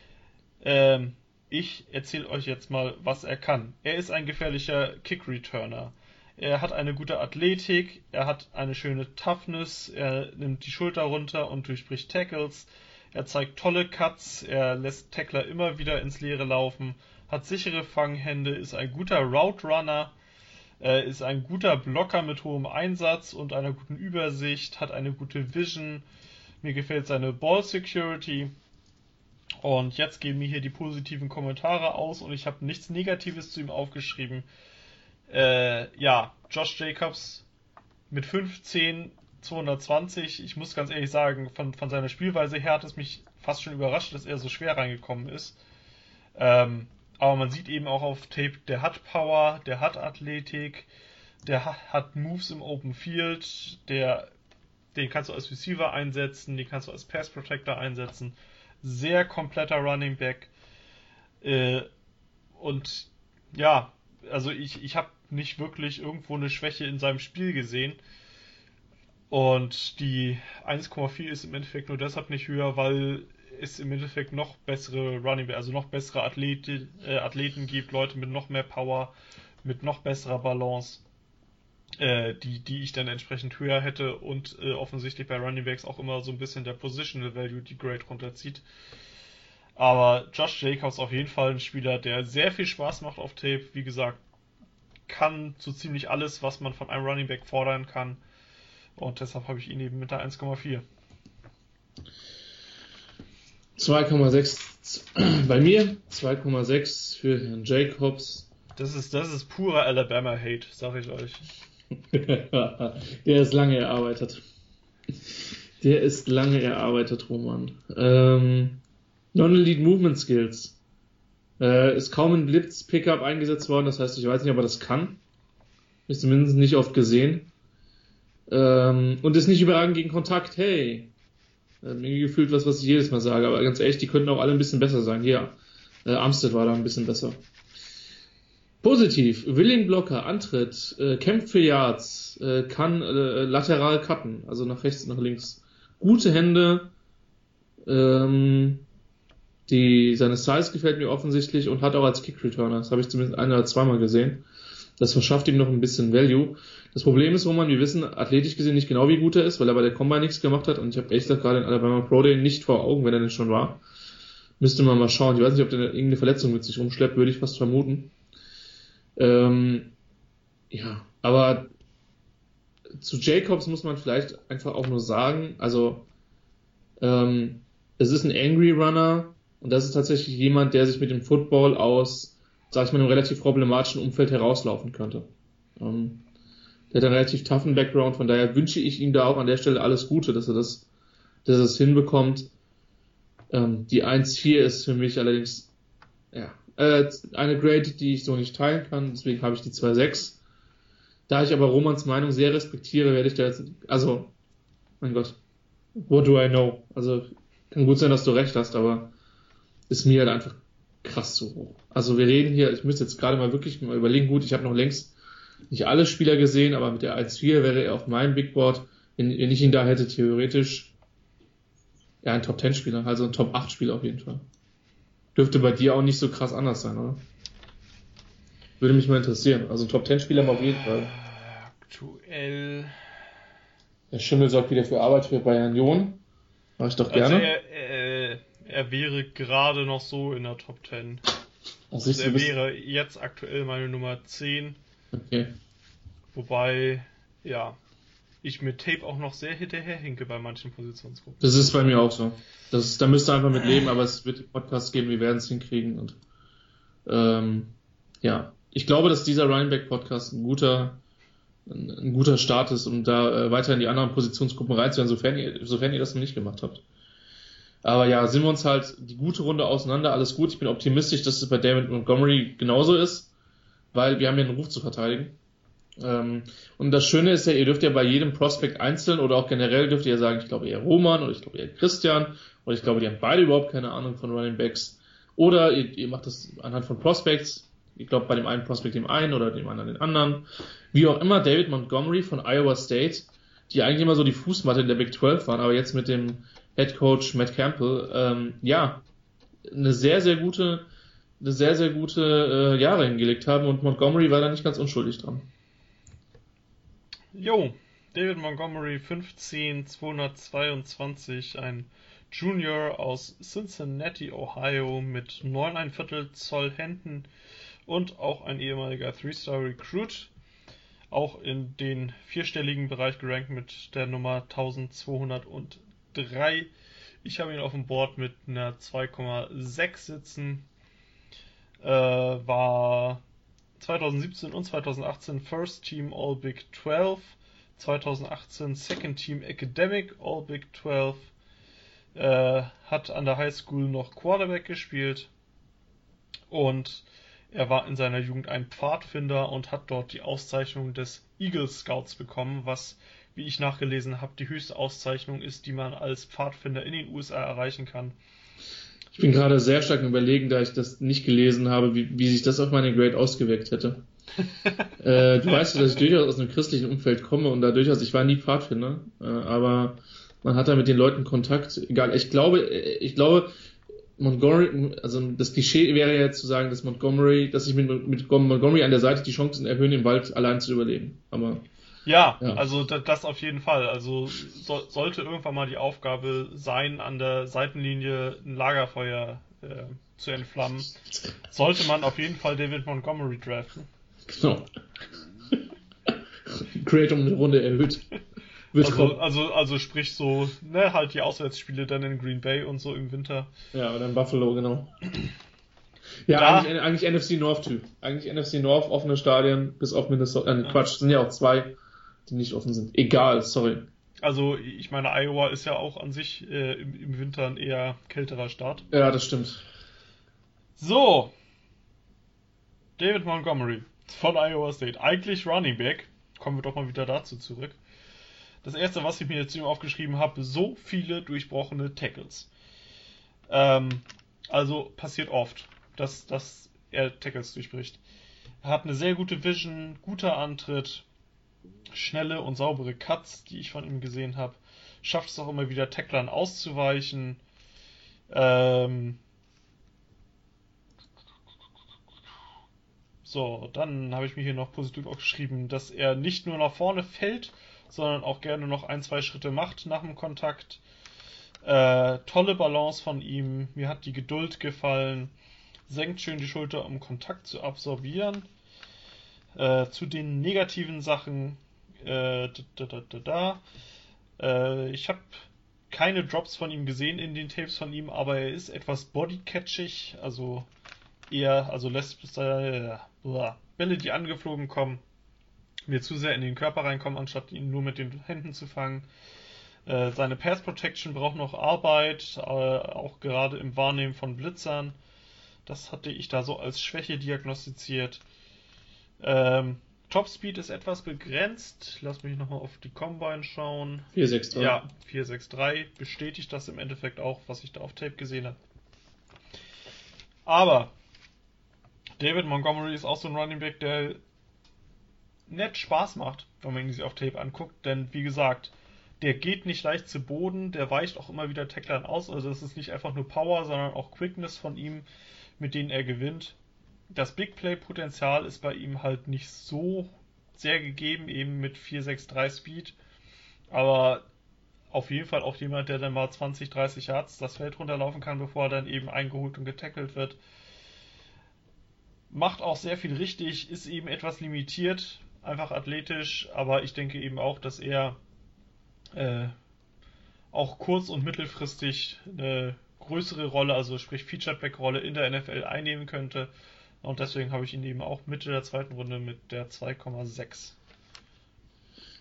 [SPEAKER 2] Ich erzähle euch jetzt mal, was er kann. Er ist ein gefährlicher Kick-Returner. Er hat eine gute Athletik, er hat eine schöne Toughness, er nimmt die Schulter runter und durchbricht Tackles, er zeigt tolle Cuts, er lässt Tackler immer wieder ins Leere laufen, hat sichere Fanghände, ist ein guter Route Runner, ist ein guter Blocker mit hohem Einsatz und einer guten Übersicht, hat eine gute Vision, mir gefällt seine Ball Security. Und jetzt gehen mir hier die positiven Kommentare aus und ich habe nichts Negatives zu ihm aufgeschrieben. Josh Jacobs mit 15, 220. Ich muss ganz ehrlich sagen, von seiner Spielweise her hat es mich fast schon überrascht, dass er so schwer reingekommen ist. Aber man sieht eben auch auf Tape, der hat Power, der hat Athletik, der hat Moves im Open Field, den kannst du als Receiver einsetzen, den kannst du als Pass Protector einsetzen. Sehr kompletter Running Back. Und ja, also ich habe nicht wirklich irgendwo eine Schwäche in seinem Spiel gesehen. Und die 1,4 ist im Endeffekt nur deshalb nicht höher, weil es im Endeffekt noch bessere Running Back, also noch bessere Athleten gibt, Leute mit noch mehr Power, mit noch besserer Balance, die ich dann entsprechend höher hätte und offensichtlich bei Running Backs auch immer so ein bisschen der Positional Value die Grade runterzieht. Aber Josh Jacobs auf jeden Fall ein Spieler, der sehr viel Spaß macht auf Tape. Wie gesagt, kann so ziemlich alles, was man von einem Running Back fordern kann. Und deshalb habe ich ihn eben mit der 1,4.
[SPEAKER 1] 2,6 bei mir, 2,6 für Herrn Jacobs.
[SPEAKER 2] Das ist purer Alabama-Hate, sag ich euch.
[SPEAKER 1] Der ist lange erarbeitet. Roman. Non-Elite Movement Skills. Ist kaum in Blitz-Pickup eingesetzt worden, das heißt, ich weiß nicht, ob er das kann. Ist zumindest nicht oft gesehen. Und ist nicht überragend gegen Kontakt. Hey. Mir gefühlt was ich jedes Mal sage, aber ganz ehrlich, die könnten auch alle ein bisschen besser sein. Hier, Armstead war da ein bisschen besser. Positiv, Willing Blocker, Antritt, kämpft für Yards, kann lateral cutten, also nach rechts, nach links. Gute Hände, seine Size gefällt mir offensichtlich und hat auch als Kick-Returner, das habe ich zumindest ein- oder zweimal gesehen. Das verschafft ihm noch ein bisschen Value. Das Problem ist, Roman, wir wissen athletisch gesehen nicht genau, wie gut er ist, weil er bei der Combine nichts gemacht hat und ich habe echt gerade den Alabama Pro Day nicht vor Augen, wenn er denn schon war. Müsste man mal schauen. Ich weiß nicht, ob der irgendeine Verletzung mit sich rumschleppt, würde ich fast vermuten. Aber zu Jacobs muss man vielleicht einfach auch nur sagen, also es ist ein Angry Runner und das ist tatsächlich jemand, der sich mit dem Football aus, sag ich mal, einem relativ problematischen Umfeld herauslaufen könnte. Der hat einen relativ toughen Background, von daher wünsche ich ihm da auch an der Stelle alles Gute, dass er das hinbekommt. Die 1,4 ist für mich allerdings eine Grade, die ich so nicht teilen kann, deswegen habe ich die 2,6. Da ich aber Romans Meinung sehr respektiere, werde ich da jetzt, also, mein Gott, what do I know? Also, kann gut sein, dass du recht hast, aber ist mir halt einfach krass zu hoch. Also wir reden hier, ich müsste jetzt gerade mal wirklich mal überlegen, gut, ich habe noch längst nicht alle Spieler gesehen, aber mit der 1,4 wäre er auf meinem Big Board, wenn ich ihn da hätte, theoretisch ein Top-10-Spieler, also ein Top-8-Spieler auf jeden Fall. Dürfte bei dir auch nicht so krass anders sein, oder? Würde mich mal interessieren. Also ein Top-10-Spieler mal auf jeden Fall.
[SPEAKER 2] Aktuell.
[SPEAKER 1] Der Schimmel sorgt wieder für Arbeit für Bayern Union. Mach ich doch gerne.
[SPEAKER 2] Also er wäre gerade noch so in der Top 10. Also er wäre jetzt aktuell meine Nummer 10.
[SPEAKER 1] Okay.
[SPEAKER 2] Wobei, ich mit Tape auch noch sehr hinterherhinke bei manchen Positionsgruppen.
[SPEAKER 1] Das ist bei mir auch so. Da müsst ihr einfach mit leben, aber es wird Podcasts geben, wir werden es hinkriegen. Und ich glaube, dass dieser Running Back Podcast ein guter ein guter Start ist, um da weiter in die anderen Positionsgruppen reinzuhören, sofern ihr das noch nicht gemacht habt. Aber ja, sind wir uns halt die gute Runde auseinander, alles gut. Ich bin optimistisch, dass es bei David Montgomery genauso ist, weil wir haben ja einen Ruf zu verteidigen. Und das Schöne ist ja, ihr dürft ja bei jedem Prospect einzeln oder auch generell dürft ihr ja sagen, ich glaube eher Roman oder ich glaube eher Christian oder ich glaube, die haben beide überhaupt keine Ahnung von Running Backs. Oder ihr macht das anhand von Prospects. Ich glaube, bei dem einen Prospect dem einen oder dem anderen den anderen. Wie auch immer, David Montgomery von Iowa State, die eigentlich immer so die Fußmatte in der Big 12 waren, aber jetzt mit dem Head Coach Matt Campbell, eine sehr, sehr gute Jahre hingelegt haben und Montgomery war da nicht ganz unschuldig dran.
[SPEAKER 2] Jo, David Montgomery, 15,222, ein Junior aus Cincinnati, Ohio, mit 9,25 Zoll Händen und auch ein ehemaliger 3-Star-Recruit, auch in den vierstelligen Bereich gerankt mit der Nummer 1203. Ich habe ihn auf dem Board mit einer 2,6 sitzen. War 2017 und 2018 First Team All Big 12, 2018 Second Team Academic All Big 12, hat an der High School noch Quarterback gespielt und er war in seiner Jugend ein Pfadfinder und hat dort die Auszeichnung des Eagle Scouts bekommen, was, wie ich nachgelesen habe, die höchste Auszeichnung ist, die man als Pfadfinder in den USA erreichen kann.
[SPEAKER 1] Ich bin gerade sehr stark überlegen, da ich das nicht gelesen habe, wie sich das auf meine Grade ausgewirkt hätte. Du weißt ja, dass ich durchaus aus einem christlichen Umfeld komme und da durchaus, ich war nie Pfadfinder, aber man hat da mit den Leuten Kontakt. Egal, ich glaube, Montgomery, also das Klischee wäre jetzt zu sagen, dass ich mit Montgomery an der Seite die Chancen erhöhen, im Wald allein zu überleben. Aber
[SPEAKER 2] ja, also das auf jeden Fall. Also sollte irgendwann mal die Aufgabe sein, an der Seitenlinie ein Lagerfeuer zu entflammen, sollte man auf jeden Fall David Montgomery draften.
[SPEAKER 1] Genau. Grade um eine Runde erhöht.
[SPEAKER 2] Also sprich so, ne, halt die Auswärtsspiele dann in Green Bay und so im Winter.
[SPEAKER 1] Ja, oder in Buffalo, genau. Ja, eigentlich NFC North-Typ. Eigentlich NFC North, offene Stadien, bis auf Minnesota. Quatsch, sind ja auch zwei, die nicht offen sind. Egal, sorry.
[SPEAKER 2] Also, ich meine, Iowa ist ja auch an sich im Winter ein eher kälterer Start.
[SPEAKER 1] Ja, das stimmt.
[SPEAKER 2] So. David Montgomery von Iowa State. Eigentlich Running Back. Kommen wir doch mal wieder dazu zurück. Das erste, was ich mir jetzt aufgeschrieben habe, so viele durchbrochene Tackles. Also passiert oft, dass er Tackles durchbricht. Er hat eine sehr gute Vision, guter Antritt, schnelle und saubere Cuts, die ich von ihm gesehen habe. Schafft es auch immer wieder, Tacklern auszuweichen. So, dann habe ich mir hier noch positiv aufgeschrieben, dass er nicht nur nach vorne fällt, sondern auch gerne noch 1-2 Schritte macht nach dem Kontakt. Tolle Balance von ihm. Mir hat die Geduld gefallen. Senkt schön die Schulter, um Kontakt zu absorbieren. Zu den negativen Sachen. Ich habe keine Drops von ihm gesehen in den Tapes von ihm, aber er ist etwas bodycatchig, also lässt Bälle, die angeflogen kommen, mir zu sehr in den Körper reinkommen, anstatt ihn nur mit den Händen zu fangen. Seine Pass Protection braucht noch Arbeit, auch gerade im Wahrnehmen von Blitzern. Das hatte ich da so als Schwäche diagnostiziert. Topspeed ist etwas begrenzt. Lass mich nochmal auf die Combine schauen.
[SPEAKER 1] 4,63.
[SPEAKER 2] Ja, 4,63. Bestätigt das im Endeffekt auch, was ich da auf Tape gesehen habe. Aber David Montgomery ist auch so ein Running Back, der nett Spaß macht, wenn man ihn sich auf Tape anguckt. Denn wie gesagt, der geht nicht leicht zu Boden, der weicht auch immer wieder Tacklern aus. Also es ist nicht einfach nur Power, sondern auch Quickness von ihm, mit denen er gewinnt. Das Big Play Potenzial ist bei ihm halt nicht so sehr gegeben, eben mit 4,63 Speed. Aber auf jeden Fall auch jemand, der dann mal 20, 30 Yards das Feld runterlaufen kann, bevor er dann eben eingeholt und getackelt wird. Macht auch sehr viel richtig, ist eben etwas limitiert, einfach athletisch, aber ich denke eben auch, dass er auch kurz- und mittelfristig eine größere Rolle, also sprich Featured-Back-Rolle in der NFL einnehmen könnte. Und deswegen habe ich ihn eben auch Mitte der zweiten Runde mit der 2,6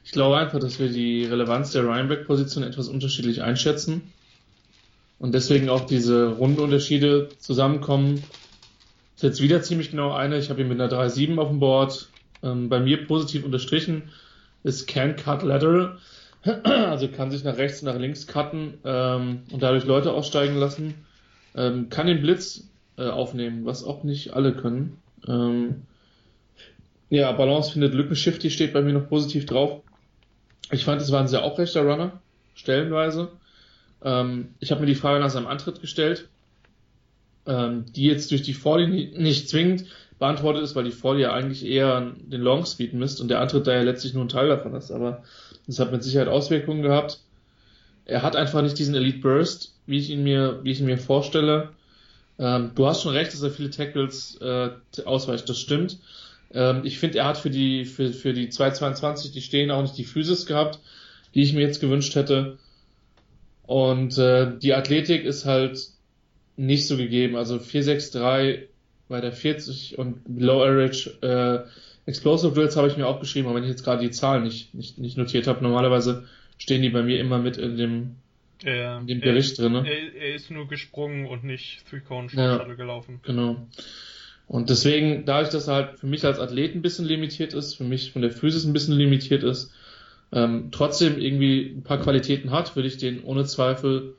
[SPEAKER 1] Ich glaube einfach, dass wir die Relevanz der Running Back Position etwas unterschiedlich einschätzen und deswegen auch diese Rundenunterschiede zusammenkommen. Ist jetzt wieder ziemlich genau eine. Ich habe ihn mit einer 3-7 auf dem Board. Bei mir positiv unterstrichen ist Can Cut Lateral. Also kann sich nach rechts und nach links cutten und dadurch Leute aussteigen lassen. Kann den Blitz aufnehmen, was auch nicht alle können. Ja, Balance findet Lücken. Shifty steht bei mir noch positiv drauf. Ich fand, es war ein sehr aufrechter Runner, stellenweise. Ich habe mir die Frage nach seinem Antritt gestellt, die jetzt durch die Volley nicht zwingend beantwortet ist, weil die Volley ja eigentlich eher den Long Speed misst und der Antritt da ja letztlich nur ein Teil davon ist. Aber das hat mit Sicherheit Auswirkungen gehabt. Er hat einfach nicht diesen Elite Burst, wie ich ihn mir vorstelle. Du hast schon recht, dass er viele Tackles ausweicht. Das stimmt. Ich finde, er hat für die 222, die stehen, auch nicht die Physis gehabt, die ich mir jetzt gewünscht hätte. Und die Athletik ist halt nicht so gegeben. Also 4,63 bei der 40 und Below Average Explosive Drills habe ich mir auch geschrieben, aber wenn ich jetzt gerade die Zahlen nicht notiert habe, normalerweise stehen die bei mir immer mit in dem Bericht drin. Ne?
[SPEAKER 2] Er ist nur gesprungen und nicht Three-Cone-Short gelaufen.
[SPEAKER 1] Genau. Und deswegen, dadurch, dass er halt für mich als Athlet ein bisschen limitiert ist, für mich von der Physis ein bisschen limitiert ist, trotzdem irgendwie ein paar Qualitäten hat, würde ich den ohne Zweifel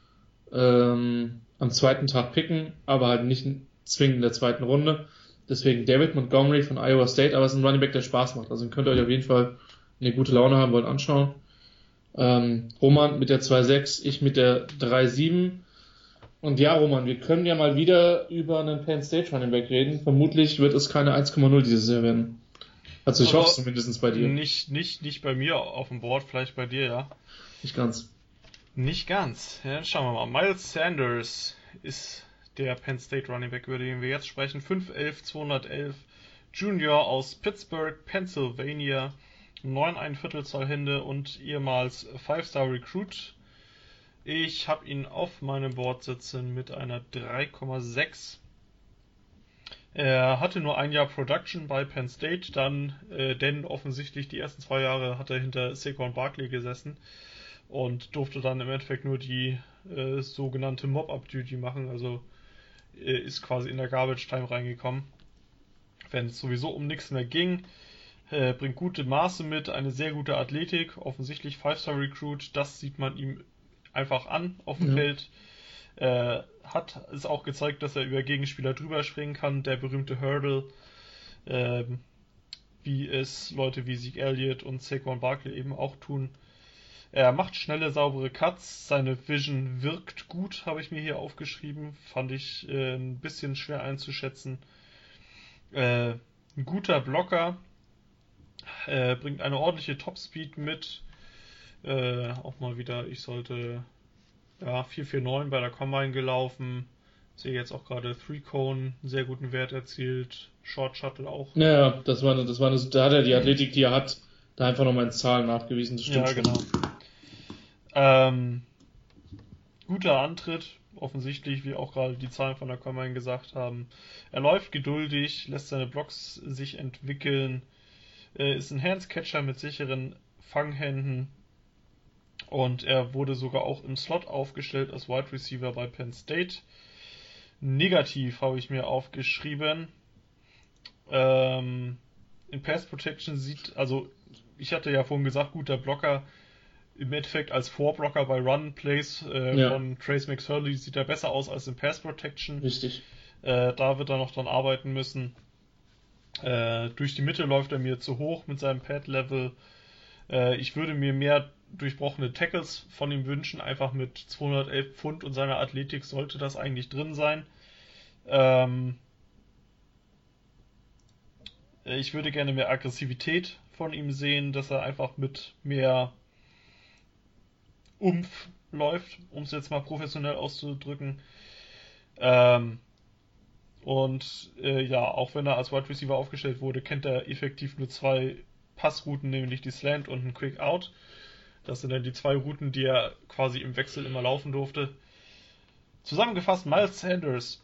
[SPEAKER 1] am zweiten Tag picken, aber halt nicht zwingend in der zweiten Runde. Deswegen David Montgomery von Iowa State, aber es ist ein Running Back, der Spaß macht. Also den könnt ihr euch auf jeden Fall, wenn ihr gute Laune haben wollt, anschauen. Roman mit der 2,6, ich mit der 3,7. Und ja, Roman, wir können ja mal wieder über einen Penn State Running Back reden. Vermutlich wird es keine 1,0 dieses Jahr werden. Also ich hoffe es zumindest bei dir.
[SPEAKER 2] Nicht bei mir auf dem Board, vielleicht bei dir, ja.
[SPEAKER 1] Nicht ganz.
[SPEAKER 2] Nicht ganz. Ja, schauen wir mal. Miles Sanders ist der Penn State Running Back, über den wir jetzt sprechen. 5'11", 211, Junior aus Pittsburgh, Pennsylvania. 9,25 Zoll Hände und ehemals 5-Star Recruit. Ich habe ihn auf meinem Board sitzen mit einer 3,6. Er hatte nur ein Jahr Production bei Penn State, denn offensichtlich die ersten 2 Jahre hat er hinter Saquon Barkley gesessen und durfte dann im Endeffekt nur die sogenannte Mop-Up-Duty machen, also ist quasi in der Garbage Time reingekommen, wenn es sowieso um nichts mehr ging. Bringt gute Maße mit, eine sehr gute Athletik, offensichtlich 5-Star Recruit, das sieht man ihm einfach an auf dem Feld. Hat es auch gezeigt, dass er über Gegenspieler drüber springen kann, der berühmte Hurdle, wie es Leute wie Zeke Elliott und Saquon Barkley eben auch tun. Er macht schnelle, saubere Cuts, seine Vision wirkt gut, habe ich mir hier aufgeschrieben, fand ich ein bisschen schwer einzuschätzen. Ein guter Blocker, bringt eine ordentliche Topspeed mit, auch mal wieder, ich sollte 4,49 bei der Combine gelaufen. Sehe jetzt auch gerade 3-Cone, einen sehr guten Wert erzielt. Short Shuttle auch.
[SPEAKER 1] Ja, da hat er die Athletik, die er hat, da einfach nochmal in Zahlen nachgewiesen. Das stimmt
[SPEAKER 2] schon. Genau. Guter Antritt, offensichtlich, wie auch gerade die Zahlen von der Combine gesagt haben. Er läuft geduldig, lässt seine Blocks sich entwickeln, ist ein Handscatcher mit sicheren Fanghänden. Und er wurde sogar auch im Slot aufgestellt als Wide Receiver bei Penn State. Negativ habe ich mir aufgeschrieben. In Pass Protection ich hatte ja vorhin gesagt, guter Blocker. Im Endeffekt als Vorblocker bei Run Plays von Trace McSorley sieht er besser aus als in Pass Protection.
[SPEAKER 1] Richtig.
[SPEAKER 2] Da wird er noch dran arbeiten müssen. Durch die Mitte läuft er mir zu hoch mit seinem Pad-Level. Ich würde mir mehr durchbrochene Tackles von ihm wünschen, einfach mit 211 Pfund und seiner Athletik sollte das eigentlich drin sein. Ich würde gerne mehr Aggressivität von ihm sehen, dass er einfach mit mehr Umf läuft, um es jetzt mal professionell auszudrücken. Auch wenn er als Wide Receiver aufgestellt wurde, kennt er effektiv nur 2 Passrouten, nämlich die Slant und ein Quick Out. Das sind dann die 2 Routen, die er quasi im Wechsel immer laufen durfte. Zusammengefasst, Miles Sanders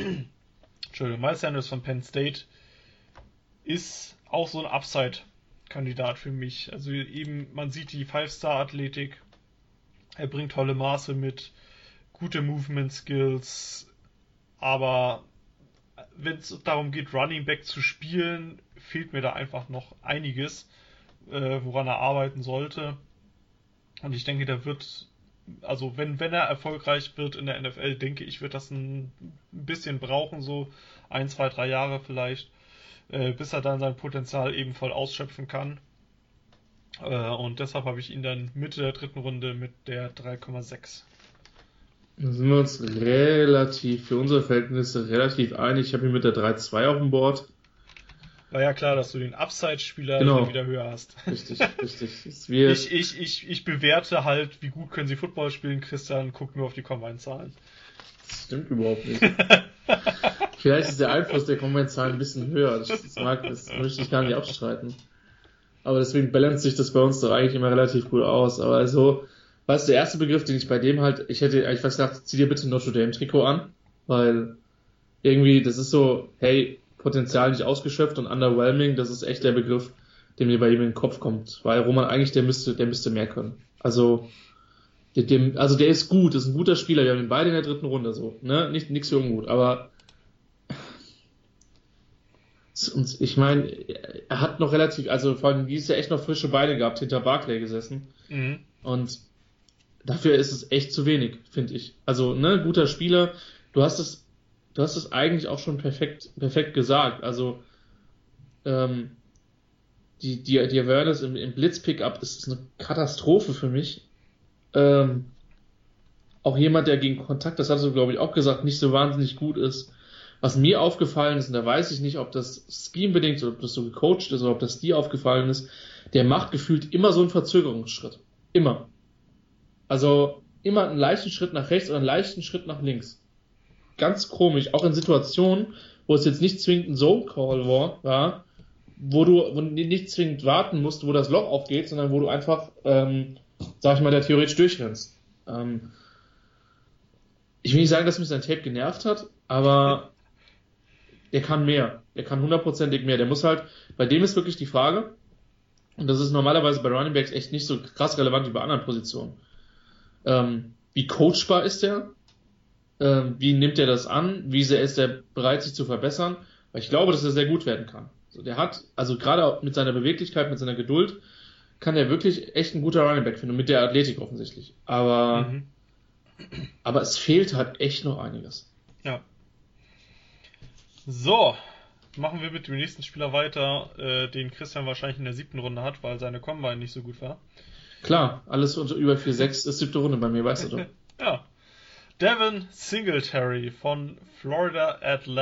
[SPEAKER 2] von Penn State ist auch so ein Upside Draft-Kandidat für mich. Also eben, man sieht die 5-Star-Athletik, er bringt tolle Maße mit, gute Movement-Skills, aber wenn es darum geht, Running Back zu spielen, fehlt mir da einfach noch einiges, woran er arbeiten sollte. Und ich denke, der wird, also wenn er erfolgreich wird in der NFL, denke ich, wird das ein bisschen brauchen, so 1, 2, 3 Jahre vielleicht, bis er dann sein Potenzial eben voll ausschöpfen kann. Und deshalb habe ich ihn dann Mitte der 3. Runde mit der 3,6.
[SPEAKER 1] Da sind wir uns für unsere Verhältnisse relativ einig. Ich habe ihn mit der 3,2 auf dem Board.
[SPEAKER 2] War ja klar, dass du den Upside-Spieler
[SPEAKER 1] Genau.
[SPEAKER 2] wieder höher hast.
[SPEAKER 1] Richtig. Es wird,
[SPEAKER 2] Ich bewerte halt, wie gut können sie Football spielen. Christian guckt nur auf die Combine-Zahlen.
[SPEAKER 1] das stimmt überhaupt nicht. Vielleicht ist der Einfluss der Combine-Zahlen ein bisschen höher. Das möchte ich gar nicht abstreiten. Aber deswegen balanciert sich das bei uns doch eigentlich immer relativ gut aus. Aber also, was ist der erste Begriff, den ich bei dem halt, ich hätte eigentlich fast gedacht, zieh dir bitte ein Notre Dame Trikot an, weil irgendwie, das ist so, hey, Potenzial nicht ausgeschöpft und underwhelming, das ist echt der Begriff, der mir bei ihm in den Kopf kommt. Weil Roman eigentlich, der müsste mehr können. Also, der ist gut, ist ein guter Spieler, wir haben ihn beide in der 3. Runde, so, ne, nichts für ungut, aber und ich meine, er hat noch relativ, also vor allem dieses Jahr echt noch frische Beine gehabt, hinter Barclay gesessen.
[SPEAKER 2] Mhm.
[SPEAKER 1] Und dafür ist es echt zu wenig, finde ich. Also, ne, guter Spieler. Du hast es eigentlich auch schon perfekt gesagt. Also, die Awareness im Blitz-Pickup ist eine Katastrophe für mich. Auch jemand, der gegen Kontakt, das hast du, glaube ich, auch gesagt, nicht so wahnsinnig gut ist. Was mir aufgefallen ist, und da weiß ich nicht, ob das scheme-bedingt ist, oder ob das so gecoacht ist, oder ob das dir aufgefallen ist, der macht gefühlt immer so einen Verzögerungsschritt. Immer. Also immer einen leichten Schritt nach rechts oder einen leichten Schritt nach links. Ganz komisch, auch in Situationen, wo es jetzt nicht zwingend ein Zone-Call war, wo du nicht zwingend warten musst, wo das Loch aufgeht, sondern wo du einfach, sag ich mal, da theoretisch durchrennst. Ich will nicht sagen, dass mich sein Tape genervt hat, aber der kann mehr. Der kann 100%ig mehr. Der muss halt, bei dem ist wirklich die Frage, und das ist normalerweise bei Running Backs echt nicht so krass relevant wie bei anderen Positionen. Wie coachbar ist der? Wie nimmt er das an? Wie sehr ist er bereit, sich zu verbessern? Weil ich glaube, dass er sehr gut werden kann. Also der hat, also gerade mit seiner Beweglichkeit, mit seiner Geduld, kann er wirklich echt ein guter Running Back finden. Und mit der Athletik offensichtlich. Aber es fehlt halt echt noch einiges.
[SPEAKER 2] Ja. So, machen wir mit dem nächsten Spieler weiter, den Christian wahrscheinlich in der 7. Runde hat, weil seine Combine nicht so gut war.
[SPEAKER 1] Klar, alles unter über 4,6 ist 7. Runde bei mir, weißt du doch.
[SPEAKER 2] Ja. Devin Singletary von Florida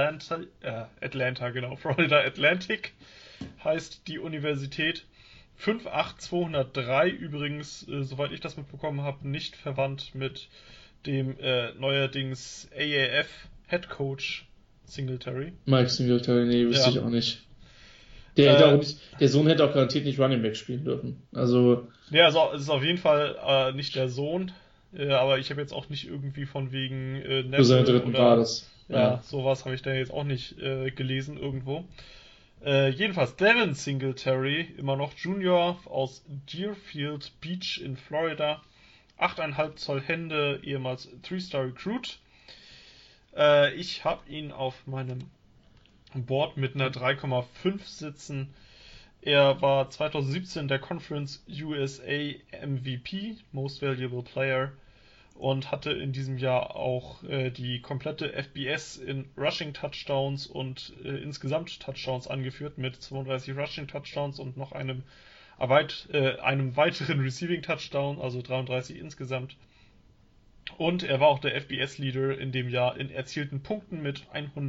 [SPEAKER 2] Florida Atlantic heißt die Universität. 5'8", 203 übrigens, soweit ich das mitbekommen habe, nicht verwandt mit dem neuerdings AAF Head Coach Singletary.
[SPEAKER 1] Mike Singletary, nee, wüsste ich auch nicht. Der Sohn hätte auch garantiert nicht Running Back spielen dürfen. Also.
[SPEAKER 2] Ja, also es ist auf jeden Fall nicht der Sohn, aber ich habe jetzt auch nicht irgendwie von wegen
[SPEAKER 1] Neffe seinen 3. Grades.
[SPEAKER 2] Ja, sowas habe ich da jetzt auch nicht gelesen irgendwo. Jedenfalls Devin Singletary, immer noch Junior aus Deerfield Beach in Florida. 8,5 Zoll Hände, ehemals 3-Star Recruit. Ich habe ihn auf meinem Board mit einer 3,5 sitzen. Er war 2017 der Conference USA MVP, Most Valuable Player, und hatte in diesem Jahr auch die komplette FBS in Rushing Touchdowns und insgesamt Touchdowns angeführt mit 32 Rushing Touchdowns und noch einem weiteren Receiving Touchdown, also 33 insgesamt. Und er war auch der FBS-Leader in dem Jahr in erzielten Punkten mit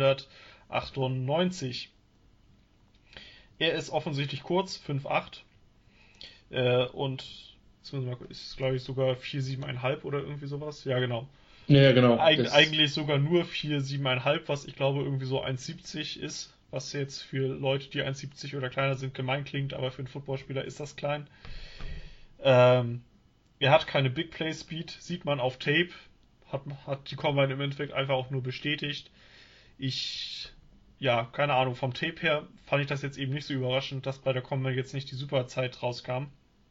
[SPEAKER 2] 198. Er ist offensichtlich kurz, 5'8". Und ist, glaube ich, sogar 4,7,5 oder irgendwie sowas. Ja, genau.
[SPEAKER 1] Ja, genau.
[SPEAKER 2] Eigentlich sogar nur 4,7,5, was ich glaube irgendwie so 1,70 ist. Was jetzt für Leute, die 1,70 oder kleiner sind, gemein klingt, aber für einen Footballspieler ist das klein. Er hat keine Big Play Speed, sieht man auf Tape. Hat die Combine im Endeffekt einfach auch nur bestätigt. Ich ja, keine Ahnung, vom Tape her fand ich das jetzt eben nicht so überraschend, dass bei der Combine jetzt nicht die Superzeit rauskam.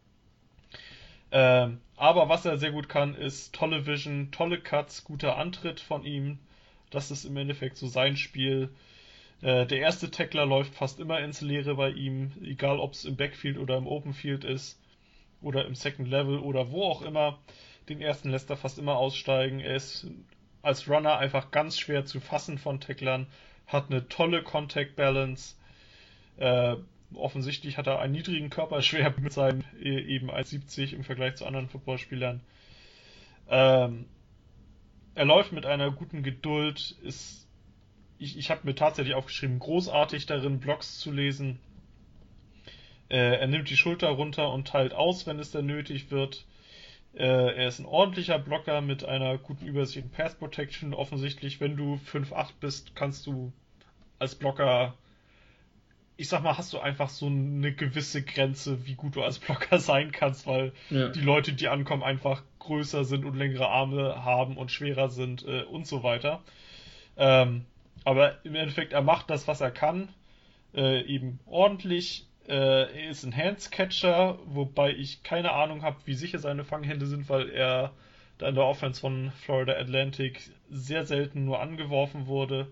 [SPEAKER 2] Aber was er sehr gut kann, ist tolle Vision, tolle Cuts, guter Antritt von ihm. Das ist im Endeffekt so sein Spiel. Der erste Tackler läuft fast immer ins Leere bei ihm, egal ob es im Backfield oder im Open Field ist oder im Second Level oder wo auch immer. Den ersten lässt er fast immer aussteigen. Er ist als Runner einfach ganz schwer zu fassen von Tacklern, hat eine tolle Contact Balance. Offensichtlich hat er einen niedrigen Körperschwerpunkt mit seinen eben 1,70 im Vergleich zu anderen Footballspielern. Er läuft mit einer guten Geduld, ich habe mir tatsächlich aufgeschrieben, großartig darin, Blocks zu lesen. Er nimmt die Schulter runter und teilt aus, wenn es dann nötig wird. Er ist ein ordentlicher Blocker mit einer guten Übersicht in Pass Protection. Offensichtlich, wenn du 5'8 bist, kannst du als Blocker, ich sag mal, hast du einfach so eine gewisse Grenze, wie gut du als Blocker sein kannst, weil die Leute, die ankommen, einfach größer sind und längere Arme haben und schwerer sind und so weiter. Aber im Endeffekt, er macht das, was er kann, eben ordentlich. Er ist ein Handscatcher, wobei ich keine Ahnung habe, wie sicher seine Fanghände sind, weil er da in der Offense von Florida Atlantic sehr selten nur angeworfen wurde.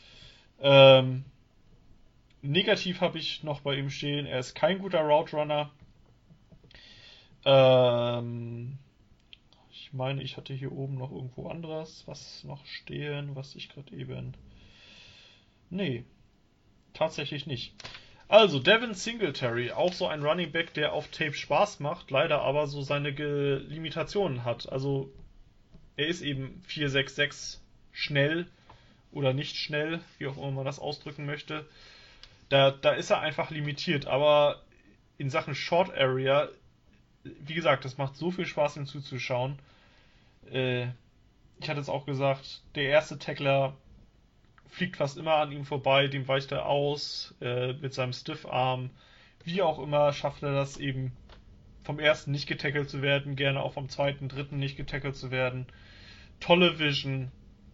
[SPEAKER 2] Negativ habe ich noch bei ihm stehen, er ist kein guter Route Runner. Ich meine, ich hatte hier oben noch irgendwo anderes, was noch stehen, was ich gerade eben... Nee, tatsächlich nicht. Also, Devin Singletary, auch so ein Running Back, der auf Tape Spaß macht, leider aber so seine Limitationen hat. Also, er ist eben 4,66 schnell oder nicht schnell, wie auch immer man das ausdrücken möchte. Da ist er einfach limitiert, aber in Sachen Short Area, wie gesagt, das macht so viel Spaß, ihm zuzuschauen. Ich hatte es auch gesagt, der erste Tackler fliegt fast immer an ihm vorbei, dem weicht er aus, mit seinem Stiffarm. Wie auch immer schafft er das eben, vom ersten nicht getackelt zu werden, gerne auch vom zweiten, dritten nicht getackelt zu werden. Tolle Vision.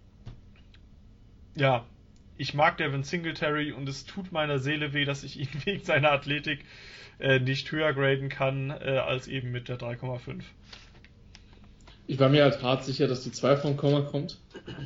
[SPEAKER 2] Ja, ich mag Devin Singletary und es tut meiner Seele weh, dass ich ihn wegen seiner Athletik nicht höher graden kann, als eben mit der 3,5.
[SPEAKER 1] Ich war mir halt hart sicher, dass die 2 vom Komma kommt.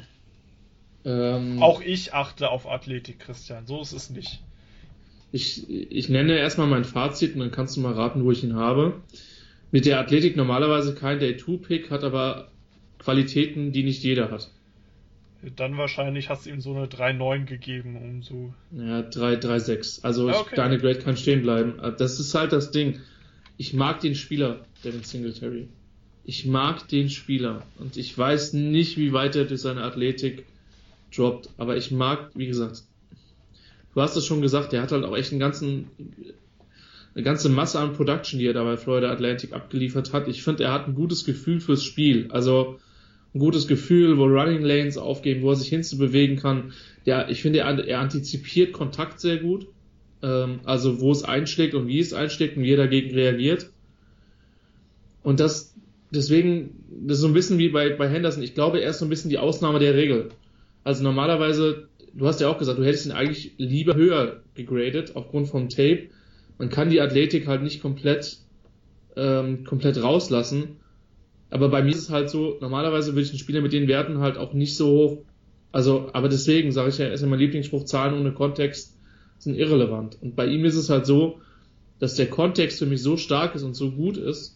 [SPEAKER 2] Auch ich achte auf Athletik, Christian. So ist es nicht.
[SPEAKER 1] Ich nenne erstmal mein Fazit und dann kannst du mal raten, wo ich ihn habe. Mit der Athletik normalerweise kein Day-2-Pick, hat aber Qualitäten, die nicht jeder hat.
[SPEAKER 2] Dann wahrscheinlich hast du ihm so eine 3,9 gegeben, um so...
[SPEAKER 1] Ja, 3,6. Also
[SPEAKER 2] okay.
[SPEAKER 1] Deine Grade kann stehen bleiben. Das ist halt das Ding. Ich mag den Spieler, Devin Singletary. Ich mag den Spieler. Und ich weiß nicht, wie weit er durch seine Athletik droppt. Aber ich mag, wie gesagt, du hast es schon gesagt, der hat halt auch echt eine ganze Masse an Production, die er da bei Florida Atlantic abgeliefert hat. Ich finde, er hat ein gutes Gefühl fürs Spiel. Also ein gutes Gefühl, wo Running Lanes aufgehen, wo er sich hinzubewegen kann. Ja, ich finde, er antizipiert Kontakt sehr gut. Also wo es einschlägt und wie es einschlägt und wie er dagegen reagiert. Und deswegen, das ist so ein bisschen wie bei Henderson. Ich glaube, er ist so ein bisschen die Ausnahme der Regel. Also normalerweise, du hast ja auch gesagt, du hättest ihn eigentlich lieber höher gegradet aufgrund vom Tape. Man kann die Athletik halt nicht komplett rauslassen. Aber bei mir ist es halt so, normalerweise würde ich einen Spieler mit den Werten halt auch nicht so hoch, also, aber deswegen sage ich ja, ist ja mein Lieblingsspruch, Zahlen ohne Kontext sind irrelevant. Und bei ihm ist es halt so, dass der Kontext für mich so stark ist und so gut ist,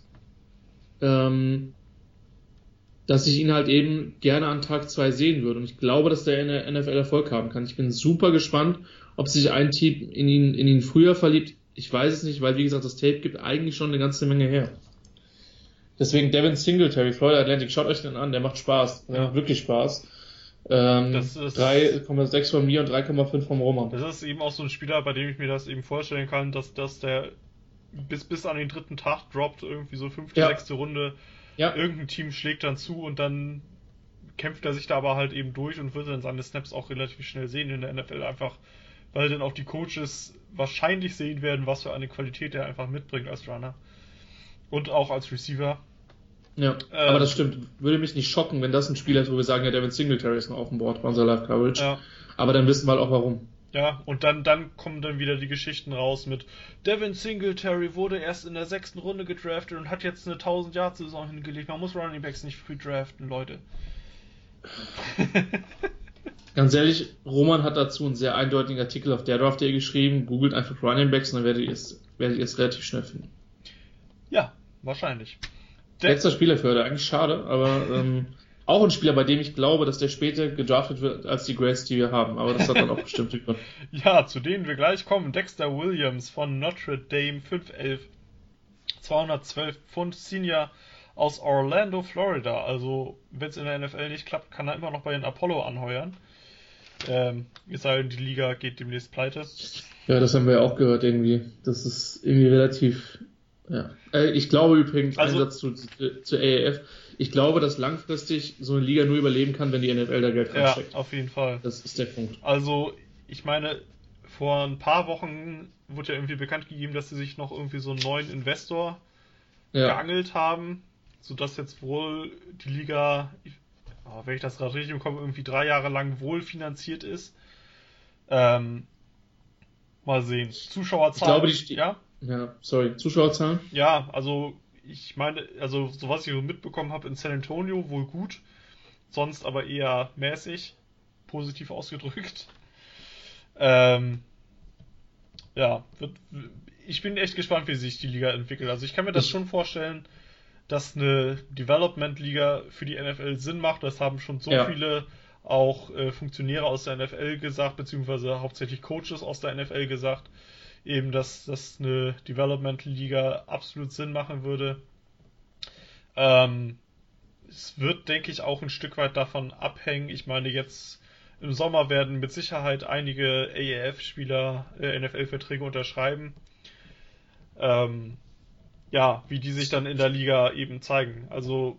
[SPEAKER 1] dass ich ihn halt eben gerne an Tag 2 sehen würde. Und ich glaube, dass der in der NFL Erfolg haben kann. Ich bin super gespannt, ob sich ein Team in ihn früher verliebt. Ich weiß es nicht, weil, wie gesagt, das Tape gibt eigentlich schon eine ganze Menge her. Deswegen Devin Singletary, Florida Atlantic, schaut euch den an, der macht Spaß. Der macht wirklich Spaß. 3,6 von mir und 3,5 vom Roman.
[SPEAKER 2] Das ist eben auch so ein Spieler, bei dem ich mir das eben vorstellen kann, dass der bis an den dritten Tag droppt, irgendwie so 5., 6. Runde. Ja. Irgendein Team schlägt dann zu und dann kämpft er sich da aber halt eben durch und wird dann seine Snaps auch relativ schnell sehen in der NFL, einfach weil dann auch die Coaches wahrscheinlich sehen werden, was für eine Qualität er einfach mitbringt als Runner. Und auch als Receiver.
[SPEAKER 1] Ja, aber das stimmt. Würde mich nicht schocken, wenn das ein Spieler ist, wo wir sagen, ja, Devin Singletary ist noch auf dem Board bei unserer Live-Coverage. Ja. Aber dann wissen wir halt auch warum.
[SPEAKER 2] Ja, und dann kommen dann wieder die Geschichten raus mit Devin Singletary wurde erst in der 6. Runde gedraftet und hat jetzt eine 1000-Yard-Saison hingelegt. Man muss Running Backs nicht früh draften, Leute.
[SPEAKER 1] Ganz ehrlich, Roman hat dazu einen sehr eindeutigen Artikel auf der Draft.de geschrieben. Googelt einfach Running Backs und dann werdet ihr es relativ schnell finden.
[SPEAKER 2] Ja, wahrscheinlich.
[SPEAKER 1] Letzter Spieler für heute, eigentlich schade, aber auch ein Spieler, bei dem ich glaube, dass der später gedraftet wird als die Grades, die wir haben. Aber das hat dann auch bestimmte Gründe.
[SPEAKER 2] Ja, zu denen wir gleich kommen. Dexter Williams von Notre Dame, 5'11", 212 Pfund, Senior aus Orlando, Florida. Also, wenn es in der NFL nicht klappt, kann er immer noch bei den Apollo anheuern. Es sei denn, die Liga geht demnächst pleite.
[SPEAKER 1] Ja, das haben wir ja auch gehört irgendwie. Das ist irgendwie relativ... Ja. Ich glaube übrigens, Einsatz zu AAF, ich glaube, dass langfristig so eine Liga nur überleben kann, wenn die NFL da Geld reinsteckt.
[SPEAKER 2] Ja, auf jeden Fall.
[SPEAKER 1] Das ist der Punkt.
[SPEAKER 2] Also, ich meine, vor ein paar Wochen wurde ja irgendwie bekannt gegeben, dass sie sich noch irgendwie so einen neuen Investor geangelt haben, sodass jetzt wohl die Liga, wenn ich das gerade richtig bekomme, irgendwie 3 Jahre lang wohl finanziert ist. Mal sehen. Zuschauerzahlen. Ich glaube,
[SPEAKER 1] Zuschauerzahlen?
[SPEAKER 2] Ja, also ich meine, also so was ich so mitbekommen habe in San Antonio wohl gut, sonst aber eher mäßig, positiv ausgedrückt. Ich bin echt gespannt, wie sich die Liga entwickelt. Also ich kann mir das schon vorstellen, dass eine Development-Liga für die NFL Sinn macht. Das haben schon so viele auch Funktionäre aus der NFL gesagt, beziehungsweise hauptsächlich Coaches aus der NFL gesagt, eben, dass eine Development-Liga absolut Sinn machen würde. Es wird, denke ich, auch ein Stück weit davon abhängen. Ich meine, jetzt im Sommer werden mit Sicherheit einige AAF-Spieler NFL-Verträge unterschreiben. Wie die sich dann in der Liga eben zeigen. Also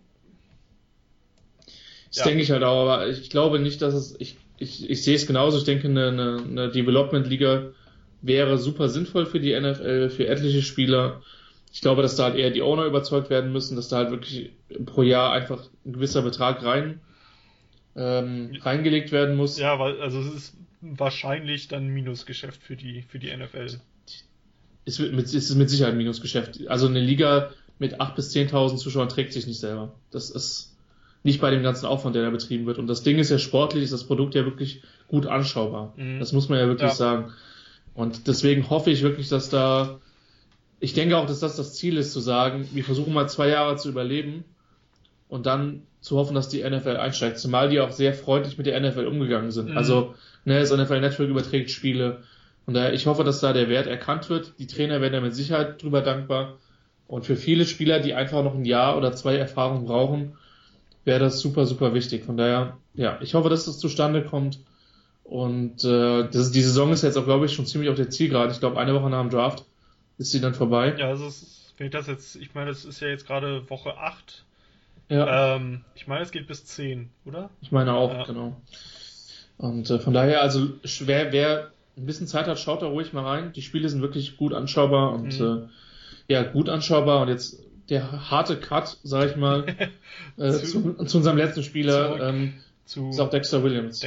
[SPEAKER 1] das denke ich halt auch, aber ich glaube nicht, dass es... Ich sehe es genauso. Ich denke, eine Development-Liga wäre super sinnvoll für die NFL, für etliche Spieler. Ich glaube, dass da halt eher die Owner überzeugt werden müssen, dass da halt wirklich pro Jahr einfach ein gewisser Betrag reingelegt werden muss.
[SPEAKER 2] Ja, weil also es ist wahrscheinlich dann ein Minusgeschäft für die NFL.
[SPEAKER 1] Es ist mit Sicherheit ein Minusgeschäft. Also eine Liga mit 8.000 bis 10.000 Zuschauern trägt sich nicht selber. Das ist nicht bei dem ganzen Aufwand, der da betrieben wird. Und das Ding ist ja sportlich, ist das Produkt ja wirklich gut anschaubar. Das muss man ja wirklich sagen. Und deswegen hoffe ich wirklich, dass ich denke auch, dass das Ziel ist, zu sagen, wir versuchen mal 2 Jahre zu überleben und dann zu hoffen, dass die NFL einsteigt. Zumal die auch sehr freundlich mit der NFL umgegangen sind. Also, das NFL Network überträgt Spiele. Und daher, ich hoffe, dass da der Wert erkannt wird. Die Trainer werden da mit Sicherheit drüber dankbar. Und für viele Spieler, die einfach noch 1 Jahr oder 2 Erfahrung brauchen, wäre das super, super wichtig. Von daher, ich hoffe, dass das zustande kommt. Und die Saison ist jetzt auch, glaube ich, schon ziemlich auf der Zielgerade. Ich glaube, 1 Woche nach dem Draft ist sie dann vorbei.
[SPEAKER 2] Ja, also ich meine, es ist ja jetzt gerade Woche 8.
[SPEAKER 1] Ja.
[SPEAKER 2] Ich meine, es geht bis 10, oder?
[SPEAKER 1] Ich meine auch, genau. Und von daher, also wer ein bisschen Zeit hat, schaut da ruhig mal rein. Die Spiele sind wirklich gut anschaubar und gut anschaubar. Und jetzt der harte Cut, sag ich mal, zu unserem letzten Spieler, ist auch Dexter Williams.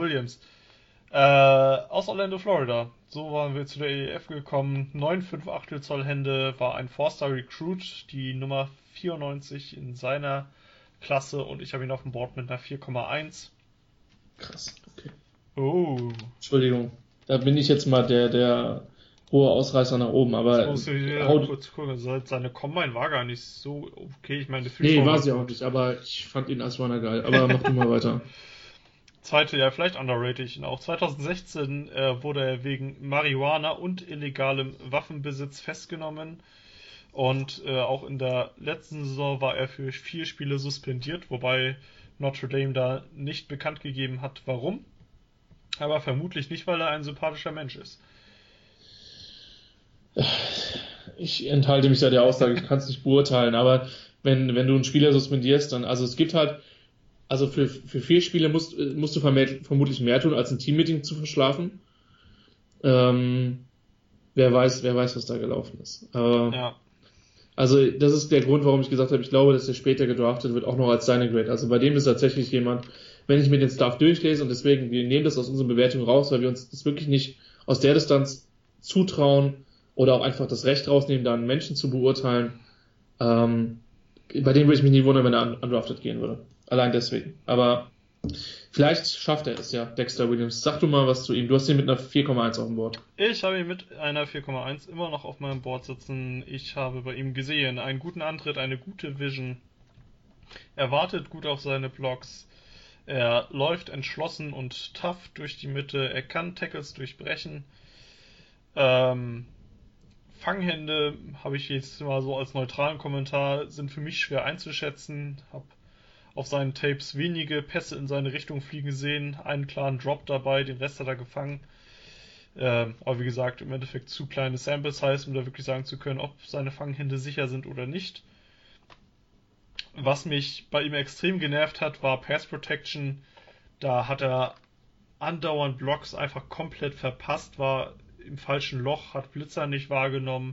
[SPEAKER 2] Aus Orlando, Florida. So waren wir zu der AAF gekommen. 9,5 Zoll Hände, war ein 4-Star Recruit, die Nummer 94 in seiner Klasse und ich habe ihn auf dem Board mit einer 4,1.
[SPEAKER 1] Krass, okay.
[SPEAKER 2] Oh.
[SPEAKER 1] Entschuldigung, da bin ich jetzt mal der hohe Ausreißer nach oben, aber...
[SPEAKER 2] kurz gucken, seine Combine war gar nicht so okay, ich meine...
[SPEAKER 1] Nee, war sie auch nicht, aber ich fand ihn als Runner geil, aber mach du mal weiter.
[SPEAKER 2] Zweite, vielleicht underrated. Auch 2016 wurde er wegen Marihuana und illegalem Waffenbesitz festgenommen. Und auch in der letzten Saison war er für 4 Spiele suspendiert, wobei Notre Dame da nicht bekannt gegeben hat, warum. Aber vermutlich nicht, weil er ein sympathischer Mensch ist.
[SPEAKER 1] Ich enthalte mich da der Aussage, ich kann es nicht beurteilen, aber wenn du einen Spieler suspendierst, dann, also es gibt halt, also für 4 Spiele musst du vermutlich mehr tun, als ein Teammeeting zu verschlafen. Wer weiß, was da gelaufen ist. Also das ist der Grund, warum ich gesagt habe, ich glaube, dass er später gedraftet wird, auch noch als seine Grade. Also bei dem ist tatsächlich jemand, wenn ich mir den Stuff durchlese und deswegen, wir nehmen das aus unserer Bewertung raus, weil wir uns das wirklich nicht aus der Distanz zutrauen oder auch einfach das Recht rausnehmen, da einen Menschen zu beurteilen. Bei dem würde ich mich nie wundern, wenn er undrafted gehen würde. Allein deswegen. Aber vielleicht schafft er es ja, Dexter Williams. Sag du mal was zu ihm. Du hast ihn mit einer 4,1 auf dem Board.
[SPEAKER 2] Ich habe ihn mit einer 4,1 immer noch auf meinem Board sitzen. Ich habe bei ihm gesehen, einen guten Antritt, eine gute Vision. Er wartet gut auf seine Blocks. Er läuft entschlossen und tough durch die Mitte. Er kann Tackles durchbrechen. Fanghände habe ich jetzt mal so als neutralen Kommentar, sind für mich schwer einzuschätzen. Habe auf seinen Tapes wenige Pässe in seine Richtung fliegen sehen, einen klaren Drop dabei, den Rest hat er gefangen. Aber wie gesagt, im Endeffekt zu kleine Sample Size, um da wirklich sagen zu können, ob seine Fanghände sicher sind oder nicht. Was mich bei ihm extrem genervt hat, war Pass Protection. Da hat er andauernd Blocks einfach komplett verpasst, war im falschen Loch, hat Blitzer nicht wahrgenommen,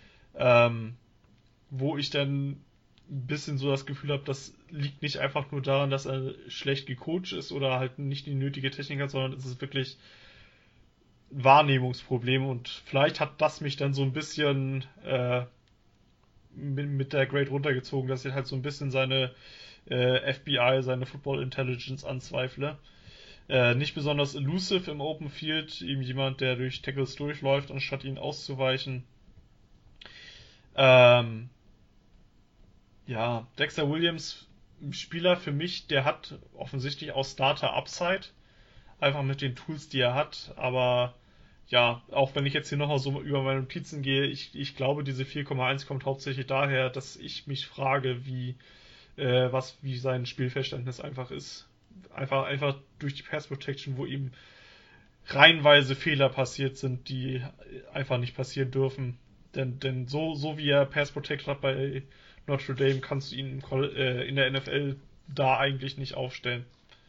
[SPEAKER 2] wo ich dann ein bisschen so das Gefühl habe, das liegt nicht einfach nur daran, dass er schlecht gecoacht ist oder halt nicht die nötige Technik hat, sondern es ist wirklich ein Wahrnehmungsproblem und vielleicht hat das mich dann so ein bisschen mit der Grade runtergezogen, dass ich halt so ein bisschen seine FBI, seine Football Intelligence anzweifle. Nicht besonders elusive im Open Field, eben jemand, der durch Tackles durchläuft, anstatt ihn auszuweichen. Ja, Dexter Williams, Spieler für mich, der hat offensichtlich auch Starter-Upside, einfach mit den Tools, die er hat, aber ja, auch wenn ich jetzt hier nochmal so über meine Notizen gehe, ich glaube, diese 4,1 kommt hauptsächlich daher, dass ich mich frage, wie sein Spielverständnis einfach ist. Einfach durch die Pass Protection, wo ihm reihenweise Fehler passiert sind, die einfach nicht passieren dürfen. Denn so wie er Pass Protect hat bei Notre Dame, kannst du ihn in der NFL da eigentlich nicht aufstellen.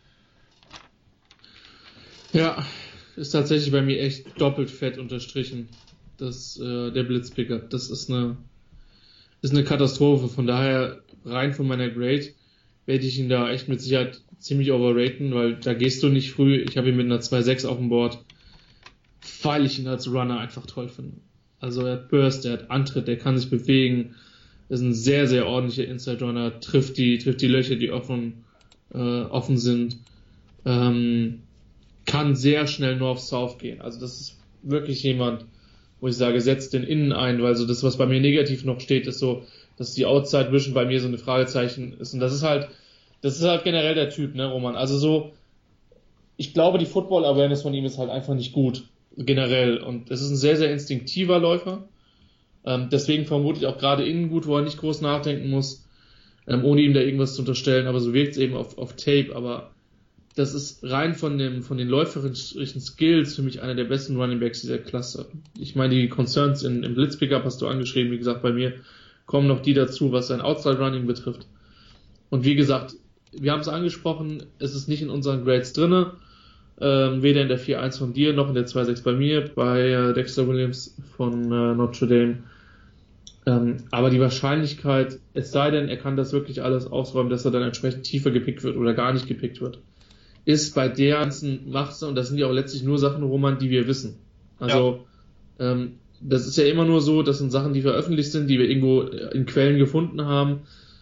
[SPEAKER 1] Ja, ist tatsächlich bei mir echt doppelt fett unterstrichen, der Blitzpicker. Das ist eine Katastrophe. Von daher, rein von meiner Grade, werde ich ihn da echt mit Sicherheit ziemlich overraten, weil da gehst du nicht früh. Ich habe ihn mit einer 2,6 auf dem Board, weil ich ihn als Runner einfach toll finde. Also er hat Burst, er hat Antritt, er kann sich bewegen, er ist ein sehr, sehr ordentlicher Inside-Runner, trifft die Löcher, die offen sind, kann sehr schnell North-South gehen. Also das ist wirklich jemand, wo ich sage, setzt den Innen ein, weil so das, was bei mir negativ noch steht, ist so, dass die Outside Vision bei mir so eine Fragezeichen ist. Und das ist halt generell der Typ, ne, Roman. Also so, ich glaube, die Football Awareness von ihm ist halt einfach nicht gut, generell. Und es ist ein sehr, sehr instinktiver Läufer. Deswegen vermute ich auch gerade innen gut, wo er nicht groß nachdenken muss, ohne ihm da irgendwas zu unterstellen. Aber so wirkt es eben auf Tape. Aber das ist rein von den läuferischen Skills für mich einer der besten Running Backs dieser Klasse. Ich meine, die Concerns im Blitzpickup hast du angeschrieben. Wie gesagt, bei mir kommen noch die dazu, was sein Outside Running betrifft. Und wie gesagt, wir haben es angesprochen, es ist nicht in unseren Grades drinne, weder in der 4.1 von dir, noch in der 2.6 bei mir, bei Dexter Williams von Notre Dame. Aber die Wahrscheinlichkeit, es sei denn, er kann das wirklich alles ausräumen, dass er dann entsprechend tiefer gepickt wird oder gar nicht gepickt wird, ist bei der ganzen Masse, und das sind ja auch letztlich nur Sachen, Roman, die wir wissen. Also, das ist ja immer nur so, das sind Sachen, die veröffentlicht sind, die wir irgendwo in Quellen gefunden haben.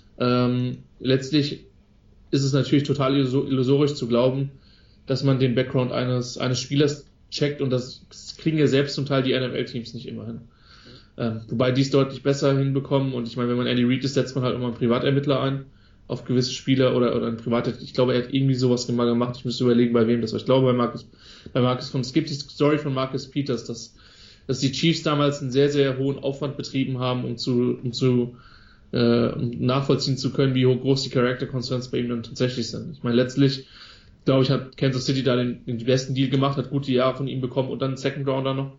[SPEAKER 1] Letztlich ist es natürlich total illusorisch zu glauben, dass man den Background eines Spielers checkt, und das kriegen ja selbst zum Teil die NFL-Teams nicht immer hin. Wobei die es deutlich besser hinbekommen, und ich meine, wenn man Andy Reid ist, setzt man halt immer einen Privatermittler ein auf gewisse Spieler oder ein Privatermittler. Ich glaube, er hat irgendwie sowas mal gemacht. Ich müsste überlegen, bei wem das war. Ich glaube, es gibt die Story von Marcus Peters, dass die Chiefs damals einen sehr, sehr hohen Aufwand betrieben haben, um nachvollziehen zu können, wie groß die Character Concerns bei ihm dann tatsächlich sind. Ich meine, letztlich, glaube ich, hat Kansas City da den besten Deal gemacht, hat gute Jahre von ihm bekommen und dann einen Second Rounder noch.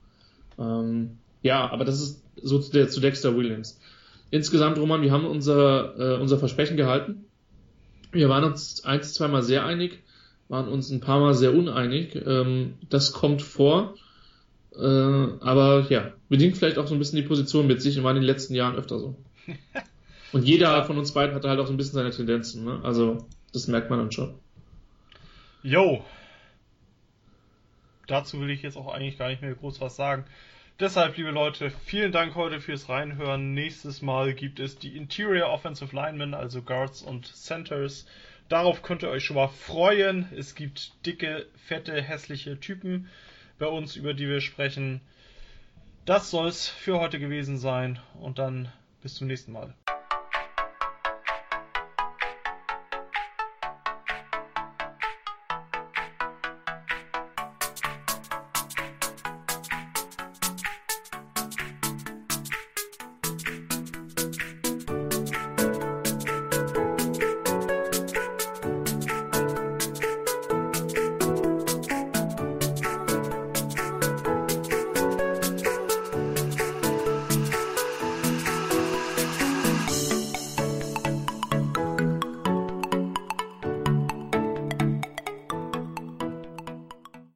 [SPEAKER 1] Aber das ist so zu Dexter Williams. Insgesamt, Roman, wir haben unser Versprechen gehalten. Wir waren uns 1-2 Mal sehr einig, waren uns ein paar Mal sehr uneinig. Das kommt vor. Aber ja, bedingt vielleicht auch so ein bisschen die Position mit sich und war in den letzten Jahren öfter so. Und jeder von uns beiden hatte halt auch so ein bisschen seine Tendenzen, ne? Also, das merkt man dann schon.
[SPEAKER 2] Jo. dazu will ich jetzt auch eigentlich gar nicht mehr groß was sagen. Deshalb, liebe Leute, vielen Dank heute fürs Reinhören. Nächstes Mal gibt es die Interior Offensive Linemen, also Guards und Centers. Darauf könnt ihr euch schon mal freuen. Es gibt dicke, fette, hässliche Typen bei uns, über die wir sprechen. Das soll es für heute gewesen sein und dann bis zum nächsten Mal.